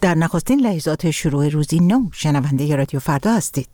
در نخستین لحظات شروع روزی نو شنونده رادیو فردا هستید.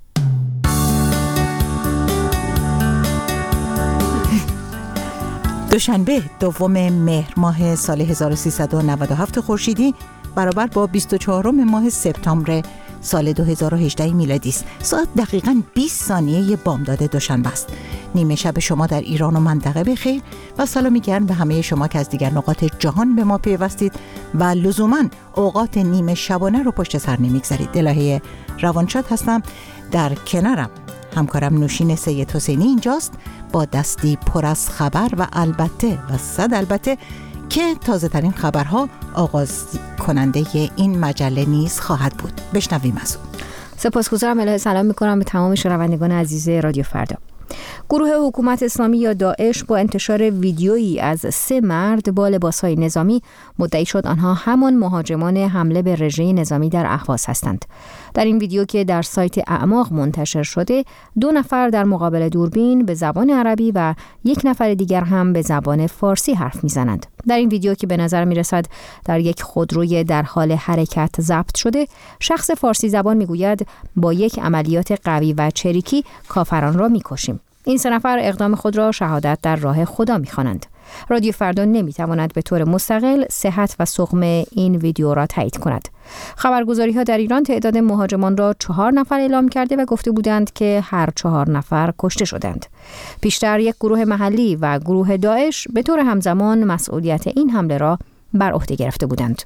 دوشنبه دوم مهر ماه سال 1397 خورشیدی برابر با 24 ماه سپتامبر سال 2018 میلادی است. ساعت دقیقاً 20 ثانیه بامداد دوشنبه است. نیمه شب شما در ایران و منطقه بخیر و سلامی گرم به همه شما که از دیگر نقاط جهان به ما پیوستید و لزوماً اوقات نیمه شبانه رو پشت سر نمیگذارید. الهه روانشاد هستم. در کنارم همکارم نوشین سید حسینی اینجاست با دستی پر از خبر و البته و صد البته که تازه ترین خبرها آغاز کننده این مجله نیز خواهد بود. بشنویم از او. سپاسگزارم. الهه سلام میکنم به تمام شنوندگان عزیز رادیو فردا. گروه حکومت اسلامی یا داعش با انتشار ویدیویی از 3 مرد با لباسهای نظامی مدعی شد آنها همان مهاجمان حمله به رژه نظامی در اهواز هستند. در این ویدیو که در سایت اعماق منتشر شده 2 نفر در مقابل دوربین به زبان عربی و 1 نفر دیگر هم به زبان فارسی حرف میزنند. در این ویدیو که به نظر میرسد در یک خودروی در حال حرکت ضبط شده، شخص فارسی زبان میگوید با یک عملیات قوی و چریکی کافران را میکشیم. این 3 نفر اقدام خود را شهادت در راه خدا می‌خوانند. رادیو فردا نمی‌تواند به طور مستقل صحت و سقم این ویدیو را تایید کند. خبرگزاری‌ها در ایران تعداد مهاجمان را 4 نفر اعلام کرده و گفته بودند که هر 4 نفر کشته شدند. پیشتر یک گروه محلی و گروه داعش به طور همزمان مسئولیت این حمله را بر عهده گرفته بودند.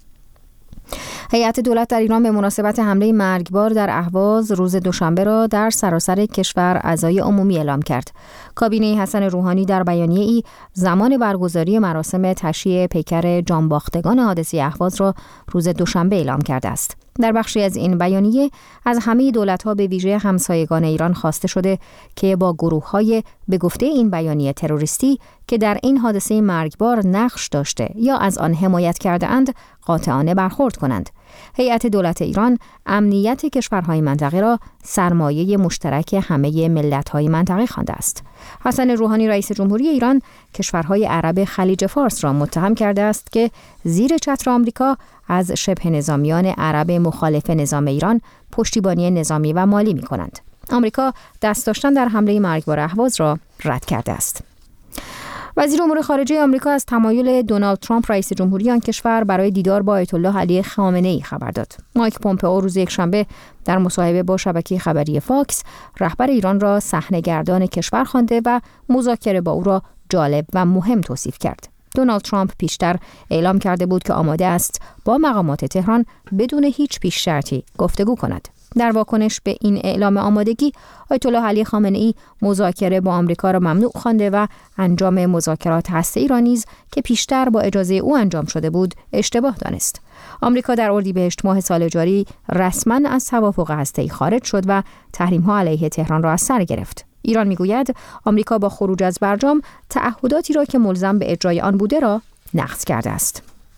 هیئت دولت در ایران به مناسبت حمله مرگبار در اهواز روز دوشنبه را در سراسر کشور عزای عمومی اعلام کرد. کابینه حسن روحانی در بیانیه‌ای زمان برگزاری مراسم تشییع پیکر جانباختگان حادثه اهواز را روز دوشنبه اعلام کرده است. در بخشی از این بیانیه از همه دولت‌ها به ویژه همسایگان ایران خواسته شده که با گروه‌های به گفته این بیانیه تروریستی که در این حادثه مرگبار نقش داشته یا از آن حمایت کرده اند قاطعانه برخورد کنند. هیئت دولت ایران امنیت کشورهای منطقه را سرمایه مشترک همه ملت‌های منطقه خوانده است. حسن روحانی رئیس جمهوری ایران کشورهای عرب خلیج فارس را متهم کرده است که زیر چتر آمریکا از شبه نظامیان عرب مخالف نظام ایران پشتیبانی نظامی و مالی می‌کنند. آمریکا دست داشتن در حمله مرگبار اهواز را رد کرده است. وزیر امور خارجه آمریکا از تمایل دونالد ترامپ رئیس جمهوری آن کشور برای دیدار با آیت الله علی خامنه‌ای خبر داد. مایک پومپئو روز یکشنبه در مصاحبه با شبکه خبری فاکس رهبر ایران را صحنه‌گردان کشور خوانده و مذاکره با او را جالب و مهم توصیف کرد. دونالد ترامپ پیشتر اعلام کرده بود که آماده است با مقامات تهران بدون هیچ پیش شرطی گفتگو کند. در واکنش به این اعلام آمادگی، آیت الله علی خامنه‌ای مذاکره با آمریکا را ممنوع خوانده و انجام مذاکرات هسته‌ای را نیز که پیشتر با اجازه او انجام شده بود اشتباه دانست. آمریکا در اردیبهشت ماه سال جاری رسما از توافق هسته‌ای خارج شد و تحریم‌ها علیه تهران را از سر گرفت. ایران میگوید آمریکا با خروج از برجام تعهداتی را که ملزم به اجرای آن بوده را نقض کرده است.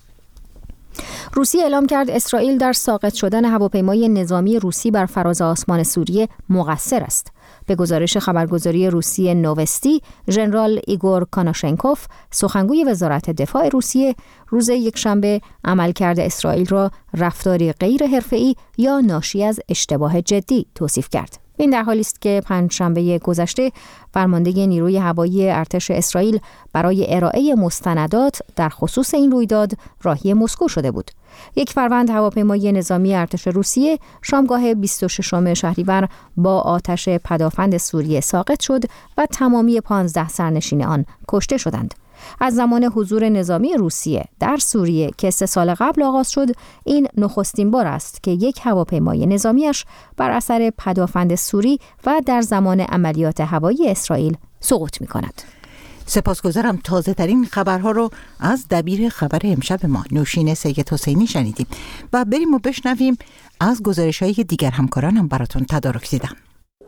روسیه اعلام کرد اسرائیل در ساقط شدن هواپیمای نظامی روسی بر فراز آسمان سوریه مقصر است. به گزارش خبرگزاری روسیه نووستی، ژنرال ایگور کاناشنکوف، سخنگوی وزارت دفاع روسیه، روز یکشنبه عملکرد اسرائیل را رفتاری غیر حرفه‌ای یا ناشی از اشتباه جدی توصیف کرد. این در حالی است که پنجشنبه گذشته فرمانده نیروی هوایی ارتش اسرائیل برای ارائه مستندات در خصوص این رویداد راهی مسکو شده بود. یک فروند هواپیمای نظامی ارتش روسیه شامگاه 26 شهریور با آتش پدافند سوریه ساقط شد و تمامی 15 سرنشین آن کشته شدند. از زمان حضور نظامی روسیه در سوریه که 3 سال قبل آغاز شد، این نخستین بار است که یک هواپیمای نظامیش بر اثر پدافند سوری و در زمان عملیات هوایی اسرائیل سقوط می‌کند. سپاسگزارم. تازه ترین خبرها رو از دبیر خبر امشب ما نوشین سید حسینی شنیدیم و بریم و بشنویم از گزارش‌هایی که دیگر همکارانم براتون تدارک دیدم.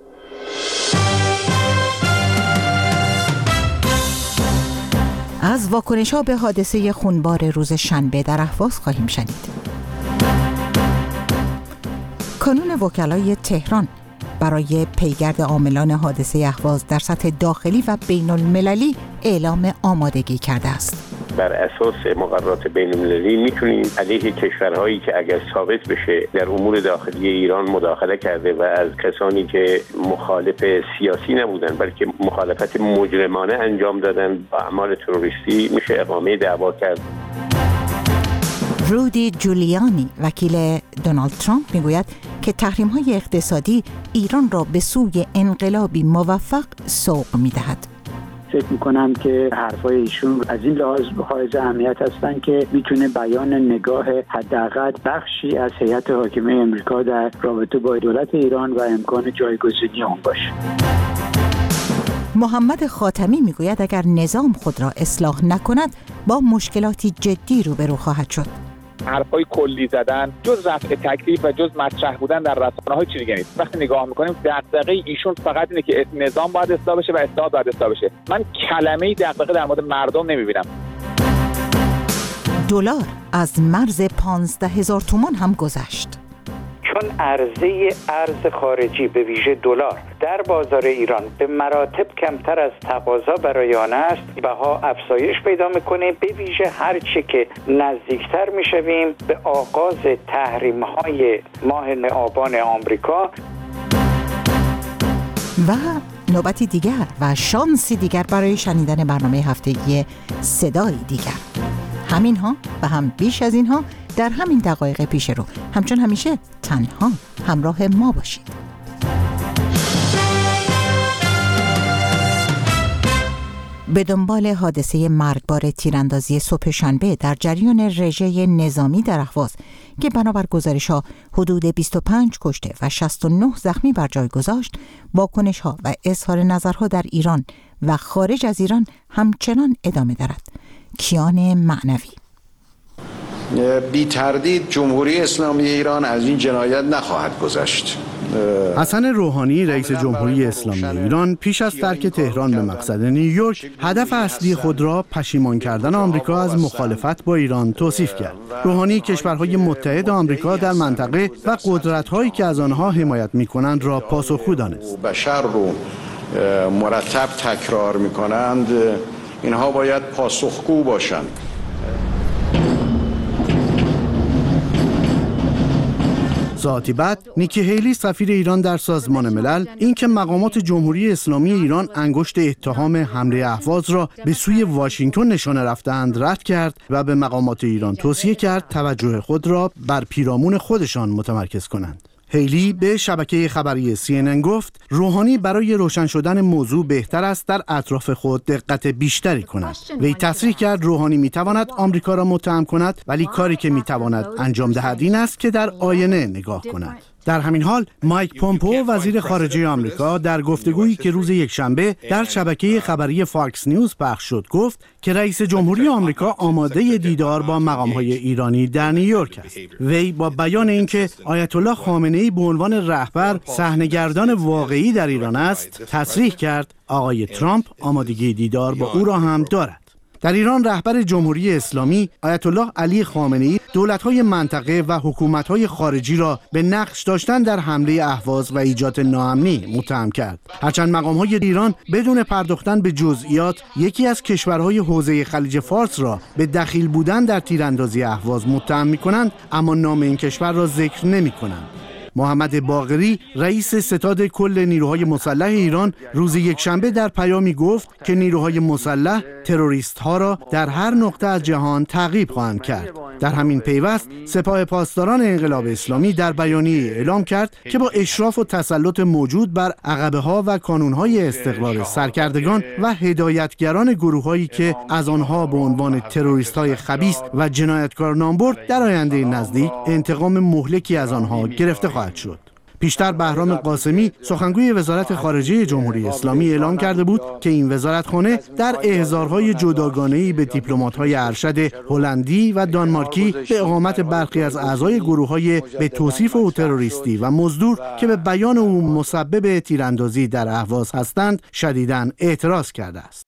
از واکنش‌ها به حادثه خونبار روز شنبه در اهواز خواهیم شنید. کانون وکلای تهران برای پیگرد عاملان حادثه اهواز در سطح داخلی و بین المللی اعلام آمادگی کرده است. بر اساس مقررات بین‌المللی میتونیم علیه کشورهایی که اگر ثابت بشه در امور داخلی ایران مداخله کرده و از کسانی که مخالف سیاسی نبودن بلکه مخالفت مجرمانه انجام دادن با اعمال تروریستی میشه اقامه دعوا کرد. رودی جولیانی وکیل دونالد ترامپ میگوید که تحریم‌های اقتصادی ایران را به سوی انقلابی موفق سوق می‌دهد. فکر میکنم که حرفای ایشون از این لحاظ حائز اهمیت هستن که میتونه بیان نگاه حداقل بخشی از هیئت حاکمه امریکا در رابطه با دولت ایران و امکان جایگزینی اون باشه. محمد خاتمی میگوید اگر نظام خود را اصلاح نکند با مشکلاتی جدی روبرو خواهد شد. حرفای کلی زدن جز رفع تکلیف و جز مطرح بودن در رسانه‌های چیزی نیست. وقتی نگاه می‌کنیم دغدغه ایشون فقط اینه که نظام باید اصلاح بشه و اصلاح باید اصلاح بشه. من کلمه‌ای دغدغه در مورد مردم نمی‌بینم. دلار از مرز 15,000 تومان هم گذشت. چون عرضه ارز خارجی به ویژه دلار در بازار ایران به مراتب کمتر از تقاضا برای آن است، بها افزایش پیدا میکنه. به ویژه هر چه که نزدیکتر میشویم به آغاز تحریم‌های ماه آبان آمریکا و نوبتی دیگر و شانسی دیگر برای شنیدن برنامه هفتگی صدای دیگر. همین ها و هم بیش از اینها در همین دقایق پیش رو. همچون همیشه تنها همراه ما باشید. به دنبال حادثه مرگبار تیراندازی صبح شنبه در جریان رژه نظامی در اهواز که بنابر گزارش‌ها حدود 25 کشته و 69 زخمی بر جای گذاشت، واکنش‌ها و اظهار نظرها در ایران و خارج از ایران همچنان ادامه دارد. کیان معنوی: بی تردید جمهوری اسلامی ایران از این جنایت نخواهد گذشت. حسن روحانی رئیس جمهوری اسلامی ایران پیش از ترک تهران به مقصد نیویورک هدف اصلی خود را پشیمان کردن آمریکا از مخالفت با ایران توصیف کرد. روحانی کشورهای متحد آمریکا در منطقه و قدرت‌هایی که از آنها حمایت می‌کنند را پاسخگو دانست. بشر رو مرتب تکرار می‌کنند، اینها باید پاسخگو باشند. ساعتی بعد نیکی هیلی سفیر ایران در سازمان ملل اینکه مقامات جمهوری اسلامی ایران انگشت اتهام حمله اهواز را به سوی واشنگتن نشانه رفتند رد کرد و به مقامات ایران توصیه کرد توجه خود را بر پیرامون خودشان متمرکز کنند. هیلی به شبکه خبری CNN گفت روحانی برای روشن شدن موضوع بهتر است در اطراف خود دقت بیشتری کند. وی تصریح کرد روحانی میتواند آمریکا را متهم کند، ولی کاری که میتواند انجام دهد این است که در آینه نگاه کند. در همین حال مایک پومپو وزیر خارجه آمریکا در گفتگویی که روز یکشنبه در شبکه خبری فاکس نیوز پخش شد گفت که رئیس جمهوری آمریکا آماده دیدار با مقام‌های ایرانی در نیویورک است. وی با بیان اینکه آیت الله خامنه‌ای به عنوان رهبر صحنه‌گردان واقعی در ایران است، تصریح کرد آقای ترامپ آمادگی دیدار با او را هم دارد. در ایران رهبر جمهوری اسلامی آیت الله علی خامنه‌ای دولت‌های منطقه و حکومت‌های خارجی را به نقش داشتن در حمله اهواز و ایجاد ناامنی متهم کرد. هرچند مقام‌های ایران بدون پرداختن به جزئیات یکی از کشورهای حوزه خلیج فارس را به دخیل بودن در تیراندازی اهواز متهم می‌کنند، اما نام این کشور را ذکر نمی‌کنند. محمد باقری رئیس ستاد کل نیروهای مسلح ایران روز یکشنبه در پیامی گفت که نیروهای مسلح تروریست‌ها را در هر نقطه از جهان تعقیب خواهند کرد. در همین پیوست سپاه پاسداران انقلاب اسلامی در بیانیه اعلام کرد که با اشراف و تسلط موجود بر عقبه‌ها و کانون‌های استقرار سرکردگان و هدایتگران گروه‌هایی که از آنها به عنوان تروریست‌های خبیث و جنایتکار نام برد، در آینده نزدیک انتقام مهلکی از آنها گرفته خواهد شد. پیشتر بهرام قاسمی سخنگوی وزارت خارجه جمهوری اسلامی اعلام کرده بود که این وزارتخانه در احضارهای جداگانه‌ای به دیپلمات‌های ارشد هلندی و دانمارکی به اقامت برخی از اعضای گروه‌های به توصیف او تروریستی و مزدور که به بیان او مسبب تیراندازی در اهواز هستند شدیداً اعتراض کرده است.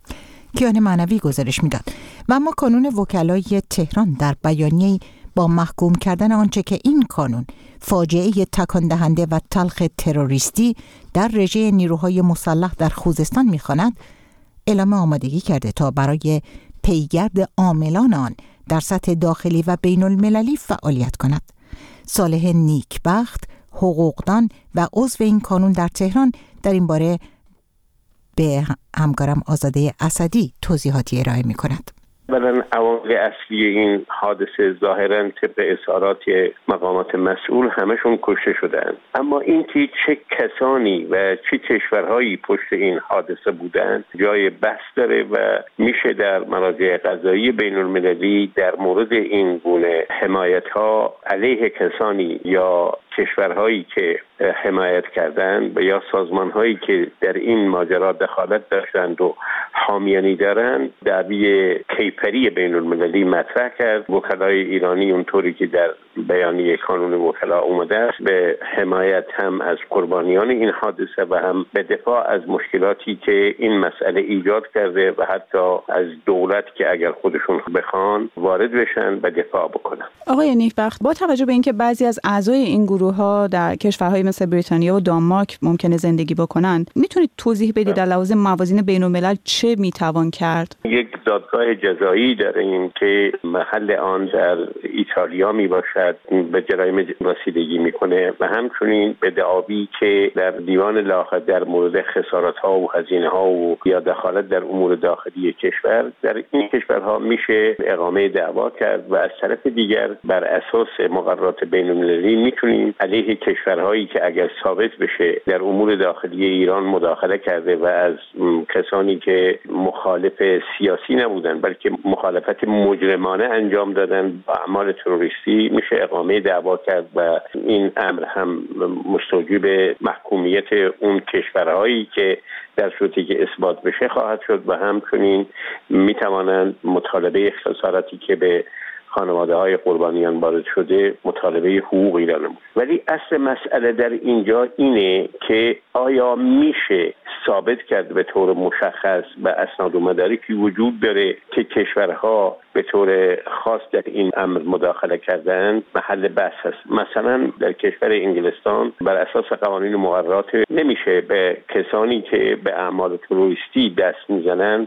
کیان معنوی گزارش میداد. و اما کانون وکلای تهران در بیانیه‌ای با محکوم کردن آنچه که این کانون فاجعه تکان دهنده و تلخ تروریستی در رژه نیروهای مسلح در خوزستان می‌خواند، اعلام آمادگی کرده تا برای پیگرد عاملان آن در سطح داخلی و بین المللی فعالیت کند. صالح نیکبخت، حقوقدان و عضو این کانون در تهران در این باره به همکارم آزاده اسدی توضیحاتی ارائه می کند. اولا عوامل اصلی این حادثه ظاهرا طبق اظهارات مقامات مسئول همشون کشته شدند، اما اینکه چه کسانی و چه کشورهایی پشت این حادثه بودند جای بحث داره و میشه در مراجع قضایی بین المللی در مورد این گونه حمایت ها علیه کسانی یا کشورهایی که حمایت کردند و یا سازمانهایی که در این ماجرا دخالت داشتند و حامیانی دارند دعوی کیفری بین المللی مطرح کرد. وکلای ایرانی اونطوری که در بیانیه کانون وکلا اومده است به حمایت هم از قربانیان این حادثه و هم به دفاع از مشکلاتی که این مسئله ایجاد کرده و حتی از دولت که اگر خودشون بخوان وارد بشن و دفاع بکنن. آقای نیکبخت، با توجه به اینکه بعضی از اعضای این گروه ها در کشورهای مثل بریتانیا و دانمارک ممکنه زندگی بکنند، میتونید توضیح بدید در لحاظ موازین بین الملل چه میتوان کرد؟ یک دادگاه جزایی داریم که محل آن در ایتالیا میباشد، به جرایم رسیدگی میکنه و همچنین به دعاوی که در دیوان لاغت در مورد خسارات ها و هزینه ها و یا دخالت در امور داخلی کشور در این کشورها میشه اقامه دعوا کرد و از طرف دیگر بر اساس مقررات بین المللی میتونیم علیه کشورهایی که اگر ثابت بشه در امور داخلی ایران مداخله کرده و از کسانی که مخالف سیاسی نبودن بلکه مخالفت مجرمانه انجام دادن با اعمال تروریستی میشه اقامه دعوا کرد و این امر هم مستوجب محکومیت اون کشورهایی که در صورتی که اثبات بشه خواهد شد و همچنین میتوانند مطالبه خسارتی که به خانواده های قربانیان وارد شده مطالبه حقوق ایران بود. ولی اصل مسئله در اینجا اینه که آیا میشه ثابت کرد به طور مشخص و اسناد و مدارکی وجود داره که کشورها به طور خاص در این امر مداخله کردن؟ محل بحث هست. مثلا در کشور انگلستان بر اساس قوانین و مقررات نمیشه به کسانی که به اعمال تروریستی دست میزنند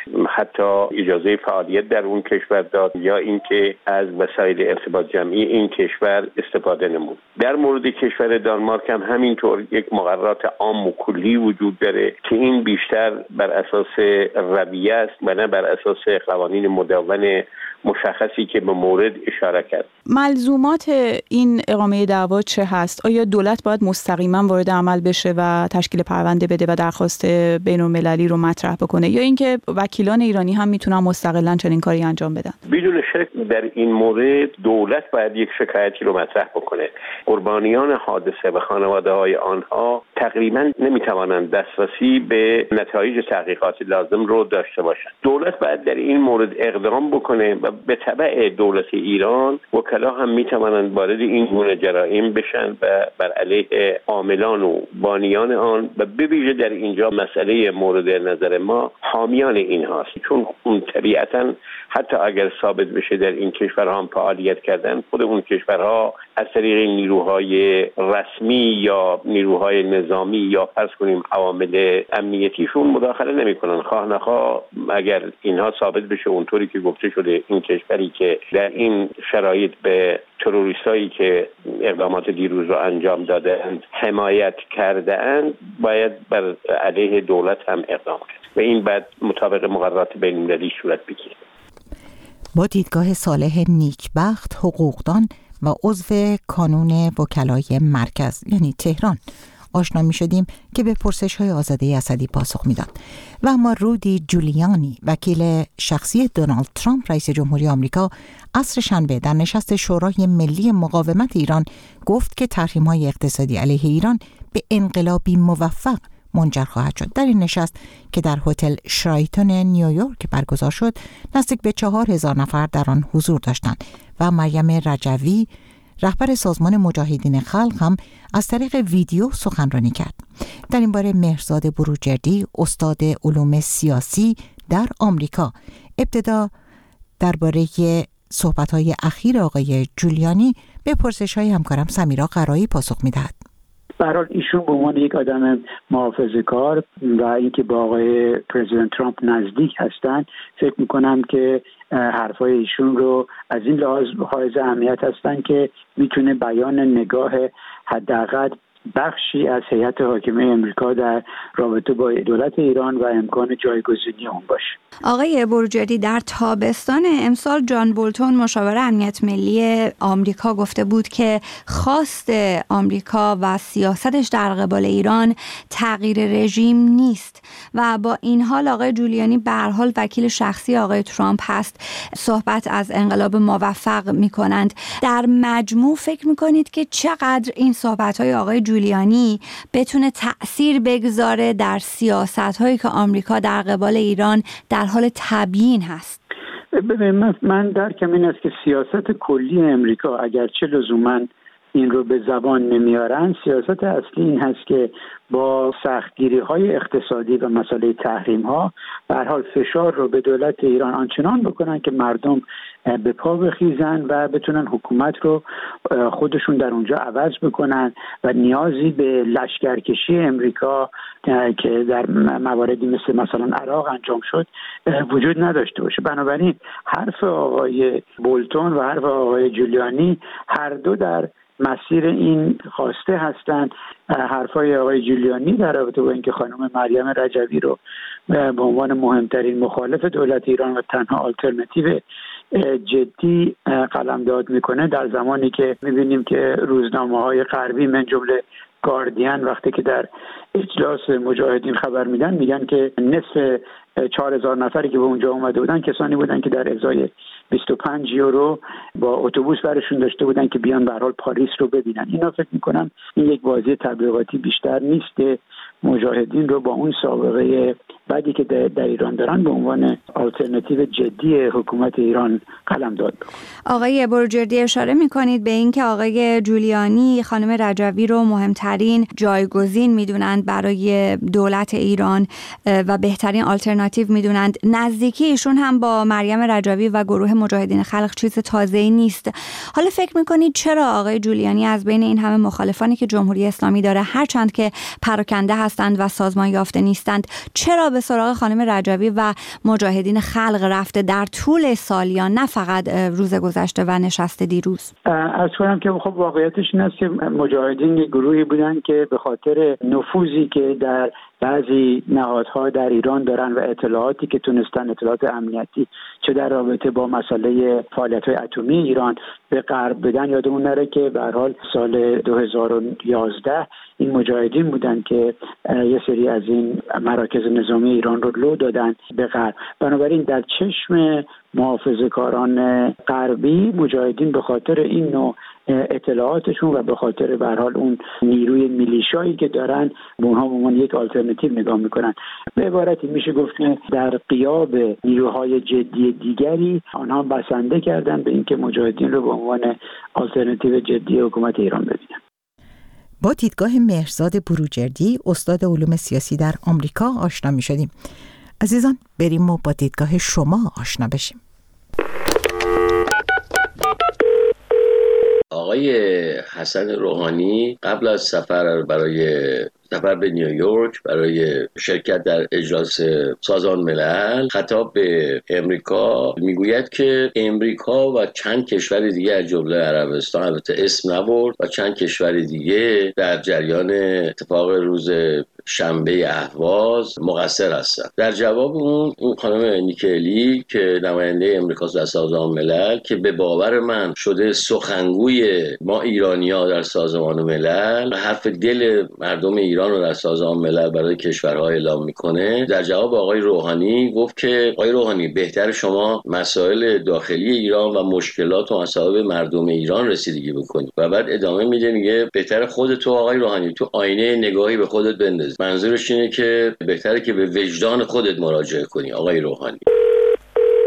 حتی اجازه فعالیت در اون کشور داد یا اینکه از وسایل ارتباط جمعی این کشور استفاده نمود. در مورد کشور دانمارک هم همینطور یک مقررات عام و کلی وجود داره که این بیشتر بر اساس رویه است و نه بر اساس قوانین مدون مشخصی که به مورد اشاره کرد. ملزومات این اقامه دعوا چه هست؟ آیا دولت باید مستقیما وارد عمل بشه و تشکیل پرونده بده و درخواست بین‌المللی رو مطرح بکنه یا اینکه وکیلان ایرانی هم میتونن مستقلاً چنین کاری انجام بدن؟ بدون شک در این مورد دولت باید یک شکایتی رو مطرح بکنه. قربانیان حادثه و خانواده‌های آنها تقریباً نمیتوانند دسترسی به نتایج تحقیقات لازم رو داشته باشند. دولت باید در این مورد اقدام بکنه و به تبع دولت ایران وکلا هم میتوانند وارد این گونه جرایم بشن و بر علیه عاملان و بانیان آن و به ویژه در اینجا مسئله مورد نظر ما حامیان این هاست، چون اون طبیعتا حتی اگر ثابت بشه در این کشورها هم فعالیت کردن، خود اون کشورها از طریق نیروهای رسمی یا نیروهای نظامی یا فرض کنیم عوامل امنیتیشون مداخله نمیکنن. خواه نخواه اگر اینها ثابت بشه اونطوری که گفته شده این کشوری که در این شرایط به تروریستایی که اقدامات دیروز رو انجام دادند حمایت کرده‌اند باید بر علیه دولت هم اقدام کرد و این بعد مطابق مقررات بین‌المللی صورت بگیره. با دیدگاه صالح نیکبخت، حقوقدان و عضو کانون وکلای مرکز یعنی تهران آشنا می شدیم که به پرسش های آزاده اسدی پاسخ می داد. و اما رودی جولیانی وکیل شخصی دونالد ترامپ رئیس جمهوری آمریکا عصر شنبه در نشست شورای ملی مقاومت ایران گفت که تحریم های اقتصادی علیه ایران به انقلابی موفق منجر خواهد شد. در این نشست که در هتل شرایتون نیویورک برگزار شد نزدیک به 4000 نفر در آن حضور داشتند و مریم رجوی رهبر سازمان مجاهدین خلق هم از طریق ویدیو سخنرانی کرد. در این باره مهرزاد بروجردی استاد علوم سیاسی در آمریکا ابتدا درباره صحبت‌های اخیر آقای جولیانی به پرسش‌های همکارم سمیرا قرایی پاسخ می‌دهد. به هر حال ایشون به عنوان یک آدم محافظه‌کار و اینکه با آقای پرزیدنت ترامپ نزدیک هستن، فکر میکنم که حرفای ایشون رو از این لحاظ حائز اهمیت هستن که میتونه بیان نگاه حداقل بخشی از هیئت حاکمه امریکا در رابطه با دولت ایران و امکان جایگزینی اون باشه. آقای بروجردی، در تابستان امسال جان بولتون مشاور امنیت ملی آمریکا گفته بود که خواست آمریکا و سیاستش در قبال ایران تغییر رژیم نیست و با این حال آقای جولیانی به هر حال وکیل شخصی آقای ترامپ هست، صحبت از انقلاب موفق می‌کنند. در مجموع فکر می‌کنید که چقدر این صحبت‌های آقای جولیانی بتونه تأثیر بگذاره در سیاست‌هایی که آمریکا در قبال ایران در حال تبیین هست؟ ببین، من درکم این است که سیاست کلی امریکا اگرچه لزوماً این رو به زبان نمیارن، سیاست اصلی این هست که با سختگیری‌های اقتصادی و مسئله تحریم‌ها به هر حال فشار رو به دولت ایران آنچنان بکنن که مردم به پا بخیزن و بتونن حکومت رو خودشون در اونجا عوض بکنن و نیازی به لشکرکشی امریکا که در مواردی مثلا عراق انجام شد وجود نداشته باشه. بنابراین حرف آقای بولتون و حرف آقای جولیانی هر دو در مسیر این خواسته هستند. حرفای آقای جولیانی در رابطه با اینکه خانم مریم رجوی رو به عنوان مهمترین مخالف دولت ایران و تنها آلترناتیو جدی قلمداد میکنه، در زمانی که میبینیم که روزنامه‌های غربی من جمله گاردین وقتی که در اجلاس مجاهدین خبر میدن میگن که نصف 4000 نفری که به اونجا اومده بودن کسانی بودن که در ازای 25 یورو با اتوبوس برشون داشته بودن که بیان به هر حال پاریس رو ببینن. اینا فکر میکنم این یک بازی تبلیغاتی بیشتر نیست که مجاهدین رو با اون سابقه بعدی که در ایران دارن به عنوان آلترناتیو جدی حکومت ایران قلمداد بکنن. آقای بروجردی، اشاره میکنید به اینکه آقای جولیانی خانم رجوی رو مهمترین جایگزین میدونند برای دولت ایران و بهترین آلترناتیو میدونند. نزدیکی ایشون هم با مریم رجوی و گروه مجاهدین خلق چیز تازه‌ای نیست. حالا فکر میکنید چرا آقای جولیانی از بین این همه مخالفانی که جمهوری اسلامی داره، هرچند که پراکنده هستند و سازمان یافته نیستند، چرا به سراغ خانم رجوی و مجاهدین خلق رفته در طول سالیان، نه فقط روز گذشته و نشست دیروز؟ از کنم که خب واقعیتش این است که مجاهدین گروهی بودن که به خاطر نفوذی که در بعضی نهادها در ایران دارن و اطلاعاتی که تونستن، اطلاعات امنیتی، چه در رابطه با مسئله فعالیت‌های اتمی ایران به غرب بدن. یادمون نره که به هر حال سال 2011 این مجاهدین بودن که یه سری از این مراکز نظامی ایران رو لو دادن به غرب. بنابراین در چشم محافظه‌کاران غربی مجاهدین به خاطر این نوع اطلاعاتشون و به خاطر به هر حال اون نیروی میلیشایی که دارن به اونها به عنوان یک آلترناتیو نگاه میکنن. به عبارتی میشه گفت که در غیاب نیروهای جدی دیگری آنها بسنده کردن به اینکه مجاهدین رو به عنوان آلترناتیو جدی حکومت ایران ببینن. با دیدگاه مهرزاد بروجردی، استاد علوم سیاسی در آمریکا آشنا می‌شدیم. عزیزان، بریم و با دیدگاه شما آشنا بشیم. آقای حسن روحانی قبل از سفر به نیویورک برای شرکت در اجلاس سازمان ملل خطاب به امریکا میگوید که امریکا و چند کشور دیگه از جمله عربستان، البته اسم نبرد، و چند کشور دیگه در جریان اتفاق روز شنبه اهواز مقصر هستند. در جواب اون خانم نیکی که نماینده امریکاست در سازمان ملل، که به باور من شده سخنگوی ما ایرانی‌ها در سازمان ملل، حرف دل مردم ایران رو در سازمان ملل برای کشورها اعلام میکنه، در جواب آقای روحانی گفت که آقای روحانی، بهتر شما مسائل داخلی ایران و مشکلات و مسائل مردم ایران رسیدگی بکنید. و بعد ادامه میده، میگه بهتر خودت آقای روحانی تو آینه نگاهی به خودت بنداز. منظورش اینه که بهتره که به وجدان خودت مراجعه کنی آقای روحانی.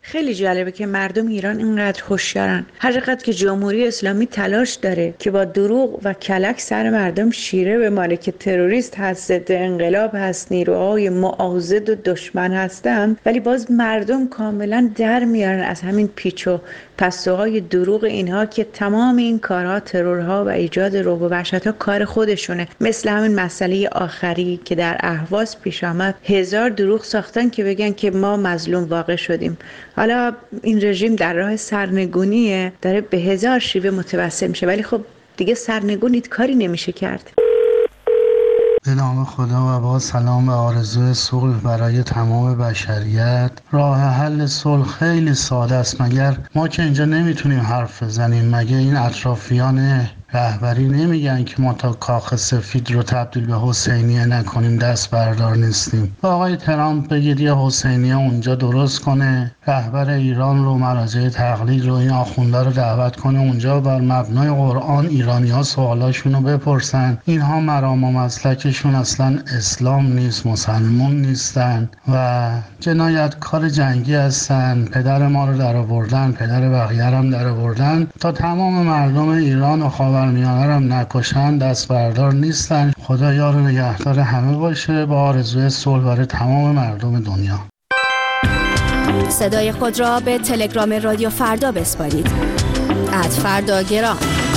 خیلی جالبه که مردم ایران اینقدر هوشیارن. هر چقدر که جمهوری اسلامی تلاش داره که با دروغ و کلک سر مردم شیره بماله که تروریست هست، ضد انقلاب هست، نیروهای معاضد و دشمن هستن، ولی باز مردم کاملا در میارن از همین پیچ و پستوهای دروغ اینها که تمام این کارها، ترورها و ایجاد رعب و وحشت‌ها کار خودشونه. مثل همین مسئله آخری که در اهواز پیش آمد، 1000 دروغ ساختن که بگن که ما مظلوم واقع شدیم. حالا این رژیم در راه سرنگونیه، داره به 1000 شیوه متوسل میشه، ولی خب دیگه سرنگونیت کاری نمیشه کرد. به نام خدا و با سلام و آرزوی صلح برای تمام بشریت. راه حل صلح خیلی ساده است، مگر ما که اینجا نمیتونیم حرف بزنیم؟ مگه این اطرافیان رهبری نمیگن که ما تا کاخ سفید رو تبدیل به حسینیه نکنیم دست بردار نیستیم؟ آقای ترامپ بگید یه حسینیه اونجا درست کنه، رهبر ایران رو، مراجع تقلید رو، این آخوندا رو دعوت کنه اونجا، بر مبنای قرآن ایرانی‌ها سوالاشون رو بپرسن. اینها مرام و مسلکشون اصلا اسلام نیست، مسلمون نیستن و جنایتکار جنگی هستن. پدر ما رو در آوردن، پدر بقیه هم در آوردن، تا تمام مردم ایران و خاورمیانه رو هم نکشن دست بردار نیستن. خدا یار و نگهدار همه باشه، با آرزوی صلح برای تمام مردم دنیا. صدای خود را به تلگرام رادیو فردا بسپارید. @فرداگرام.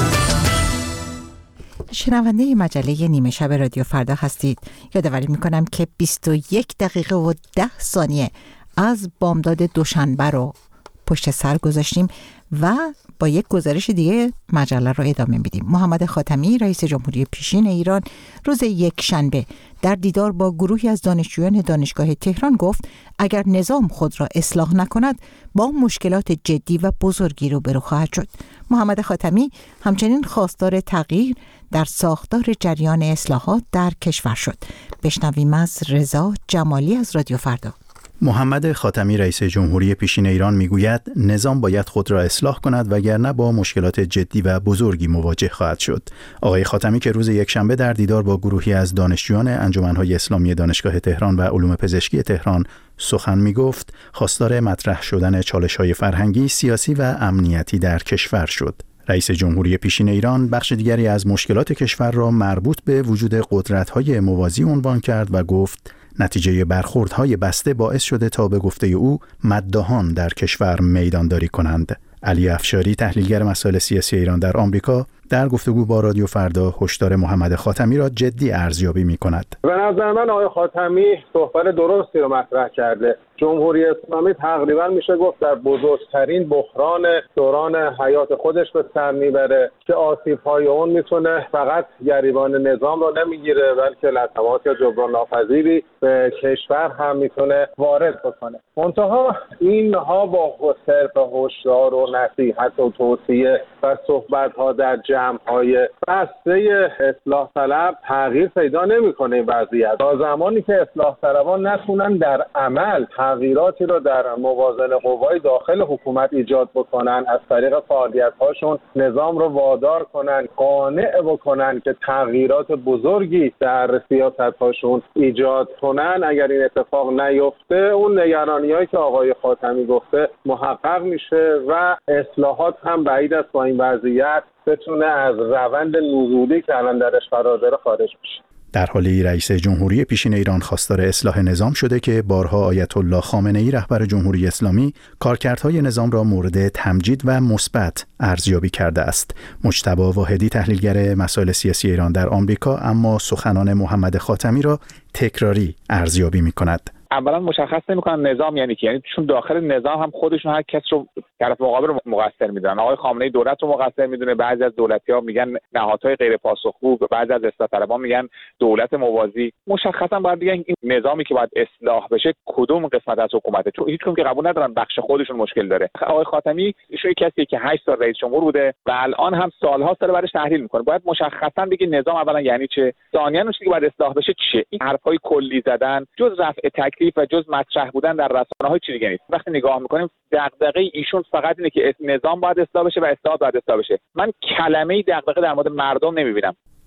شنونده مجله نیمه شب رادیو فردا هستید. یادآوری میکنم که 21 دقیقه و 10 ثانیه از بامداد دوشنبه رو پشت سر گذاشتیم و با یک گزارش دیگه مجله رو ادامه میدیم. محمد خاتمی رئیس جمهوری پیشین ایران روز یکشنبه در دیدار با گروهی از دانشجویان دانشگاه تهران گفت اگر نظام خود را اصلاح نکند با مشکلات جدی و بزرگی روبرو خواهد شد. محمد خاتمی همچنین خواستار تغییر در ساختار جریان اصلاحات در کشور شد. بشنویم از رضا جمالی از رادیو فردا. محمد خاتمی رئیس جمهوری پیشین ایران میگوید نظام باید خود را اصلاح کند وگرنه با مشکلات جدی و بزرگی مواجه خواهد شد. آقای خاتمی که روز یکشنبه در دیدار با گروهی از دانشجویان انجمن‌های اسلامی دانشگاه تهران و علوم پزشکی تهران سخن میگفت، خواستار مطرح شدن چالش‌های فرهنگی، سیاسی و امنیتی در کشور شد. رئیس جمهوری پیشین ایران بخش دیگری از مشکلات کشور را مربوط به وجود قدرت‌های موازی عنوان کرد و گفت نتیجه برخوردهای بسته باعث شده تا به گفته او مداحان در کشور میدانداری کنند. علی افشاری تحلیلگر مسائل سیاسی ایران در آمریکا در گفتگو با رادیو فردا هشدار محمد خاتمی را جدی ارزیابی می‌کند. به نظر من آقای خاتمی صحبت درستی رو مطرح کرده. جمهوری اسلامی تقریبا میشه گفت در بزرگترین بحران دوران حیات خودش به سر میبره که آسیب‌های اون میتونه فقط گریبان نظام رو نمیگیره بلکه لطمات یا جبران ناپذیری به کشور هم میتونه وارد بکنه. منتها اینها با صرف هشدار و نصیحت و توصیه و صحبت‌ها در جمع‌های بسته اصلاح طلب تغییر پیدا نمی‌کنه این وضعیت. تا زمانی که اصلاح طلبان نتونن در عمل تغییراتی رو در موازنه قوای داخل حکومت ایجاد بکنن، از طریق فعالیت‌هاشون نظام رو وادار کنن، قانع بکنن که تغییرات بزرگی در سیاست‌هاشون ایجاد کنن، اگر این اتفاق نیفته اون نگرانی‌هایی که آقای خاتمی گفته محقق میشه و اصلاحات هم بعید است با این وضعیت بتونه از روند نزولی که الان درش قرار داره خارج بشه. در حالی رئیس جمهوری پیشین ایران خواستار اصلاح نظام شده که بارها آیت الله خامنه‌ای رهبر جمهوری اسلامی کارکردهای نظام را مورد تمجید و مثبت ارزیابی کرده است. مجتبی واحدی تحلیلگر مسائل سیاسی ایران در آمریکا اما سخنان محمد خاتمی را تکراری ارزیابی می‌کند. اولا مشخص نمی‌کنن نظام یعنی چی، یعنی چون داخل نظام هم خودشون هر کس رو طرف مقابل رو مقصر میدونن. آقای خامنه‌ای دولت رو مقصر میدونه، بعضی از دولتی‌ها میگن نهادهای غیر پاسخگو، بعضی از اصلاح طلبان میگن دولت موازی. مشخصا باید بگن این نظامی که باید اصلاح بشه کدوم قسمت از حکومته، چون هیچکدوم که قبول ندارن بخش خودشون مشکل داره. آقای خاتمی ایشون کسی که 8 سال رئیس جمهور بوده و الان هم سال‌ها سال برش تحلیل میکنه، باید مشخصا بگه نظام اولا یعنی چه، ثانیاً اون چیزی که باید اصلاح بشه چیه. این حرفای کلی زدن جز رفع تکلیف و جز مطرح بودن در رسانه‌های چیزی دیگه نیست. وقتی نگاه می‌کنیم دغدغه ایشون فقط اینه که نظام باید اصلاح بشه و اصلاح باید اصلاح بشه. من کلمه‌ای دغدغه در مورد مردم نمی‌بینم.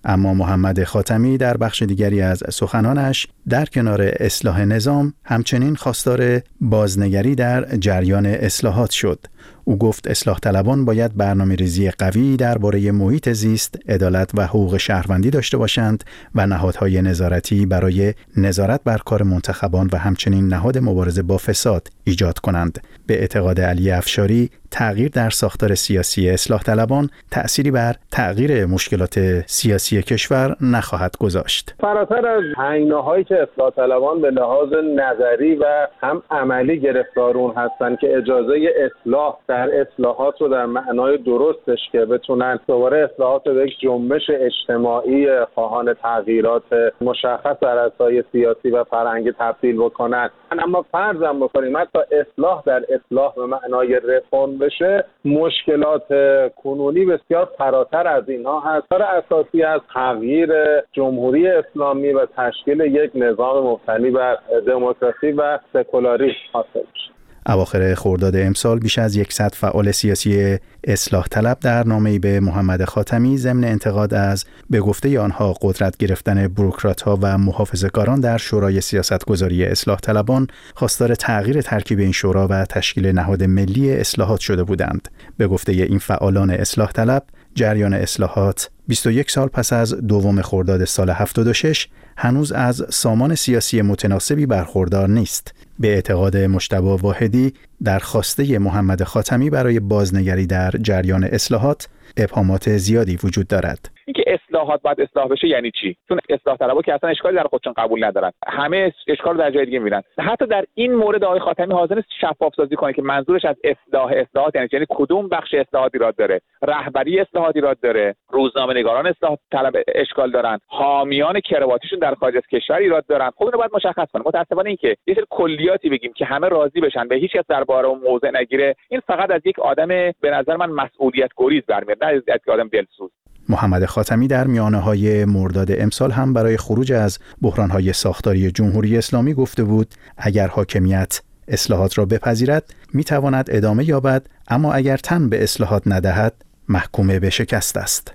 اما محمد خاتمی در بخش دیگری از سخنانش در کنار اصلاح نظام همچنین خواستار بازنگری در جریان اصلاحات شد. او گفت اصلاح طلبان باید برنامه‌ریزی قوی درباره محیط زیست، عدالت و حقوق شهروندی داشته باشند و نهادهای نظارتی برای نظارت بر کار منتخبان و همچنین نهاد مبارزه با فساد ایجاد کنند. به اعتقاد علی افشاری، تغییر در ساختار سیاسی اصلاح طلبان تأثیری بر تغییر مشکلات سیاسی کشور نخواهد گذاشت. فراتر از هنگناهایی که اصلاح طلبان به لحاظ نظری و هم عملی گرفتارون هستن که اجازه اصلاح در اصلاحات رو در معنای درستش که بتونن دوباره اصلاحات به یک جنبش اجتماعی خواهان تغییرات مشخص در اساس سیاسی و فرهنگی تبدیل بکنن، اما فرضم بکنیم حتی اصلاح در اصلاح به معنای رفرم بشه، مشکلات کنونی بسیار فراتر از اینها هست. کار اساسی از تغییر جمهوری اسلامی و تشکیل یک نظام مبتنی بر دموکراسی و سکولاریسم حاصل میشه. اواخر خرداد امسال بیش از 100 فعال سیاسی اصلاح طلب در نامه‌ای به محمد خاتمی ضمن انتقاد از به گفته آنها قدرت گرفتن بوروکرات‌ها و محافظه‌کاران در شورای سیاستگذاری اصلاح طلبان خواستار تغییر ترکیب این شورا و تشکیل نهاد ملی اصلاحات شده بودند. به گفته این فعالان اصلاح طلب، جریان اصلاحات 21 سال پس از دوم خرداد سال 76 هنوز از سامان سیاسی متناسبی برخوردار نیست. به اعتقاد مجتبی واحدی، در خواسته محمد خاتمی برای بازنگری در جریان اصلاحات ابهامات زیادی وجود دارد. اینکه اصلاحات باید اصلاح بشه یعنی چی؟ چون اصلاح طلبها که اصلا اشکالی در خودشون قبول ندارن، همه اشکال در جای دیگه میبینن. حتی در این مورد آقای خاتمی حاضر نیست شفاف سازی کنه که منظورش از اصلاحات یعنی کدوم بخش اصلاحات ایراد داره، رهبری اصلاحات ایراد داره، روزنامه‌نگاران اصلاح طلب اشکال دارن، حامیان کرواتیشون در خارج از کشور ایراد دارن. خب اینو باید مشخص کنه. متأسفانه اینکه یه سری کلیاتی بگیم که همه راضی بشن به هیچ کس درباره اون موضوع نگیره، این فقط از یک آدم به نظر من مسئولیت گریز برمیاد، نه از یک آدم دلسوز. محمد خاتمی در میانه‌های مرداد امسال هم برای خروج از بحران‌های ساختاری جمهوری اسلامی گفته بود اگر حاکمیت اصلاحات را بپذیرد می‌تواند ادامه یابد، اما اگر تن به اصلاحات ندهد محکوم به شکست است.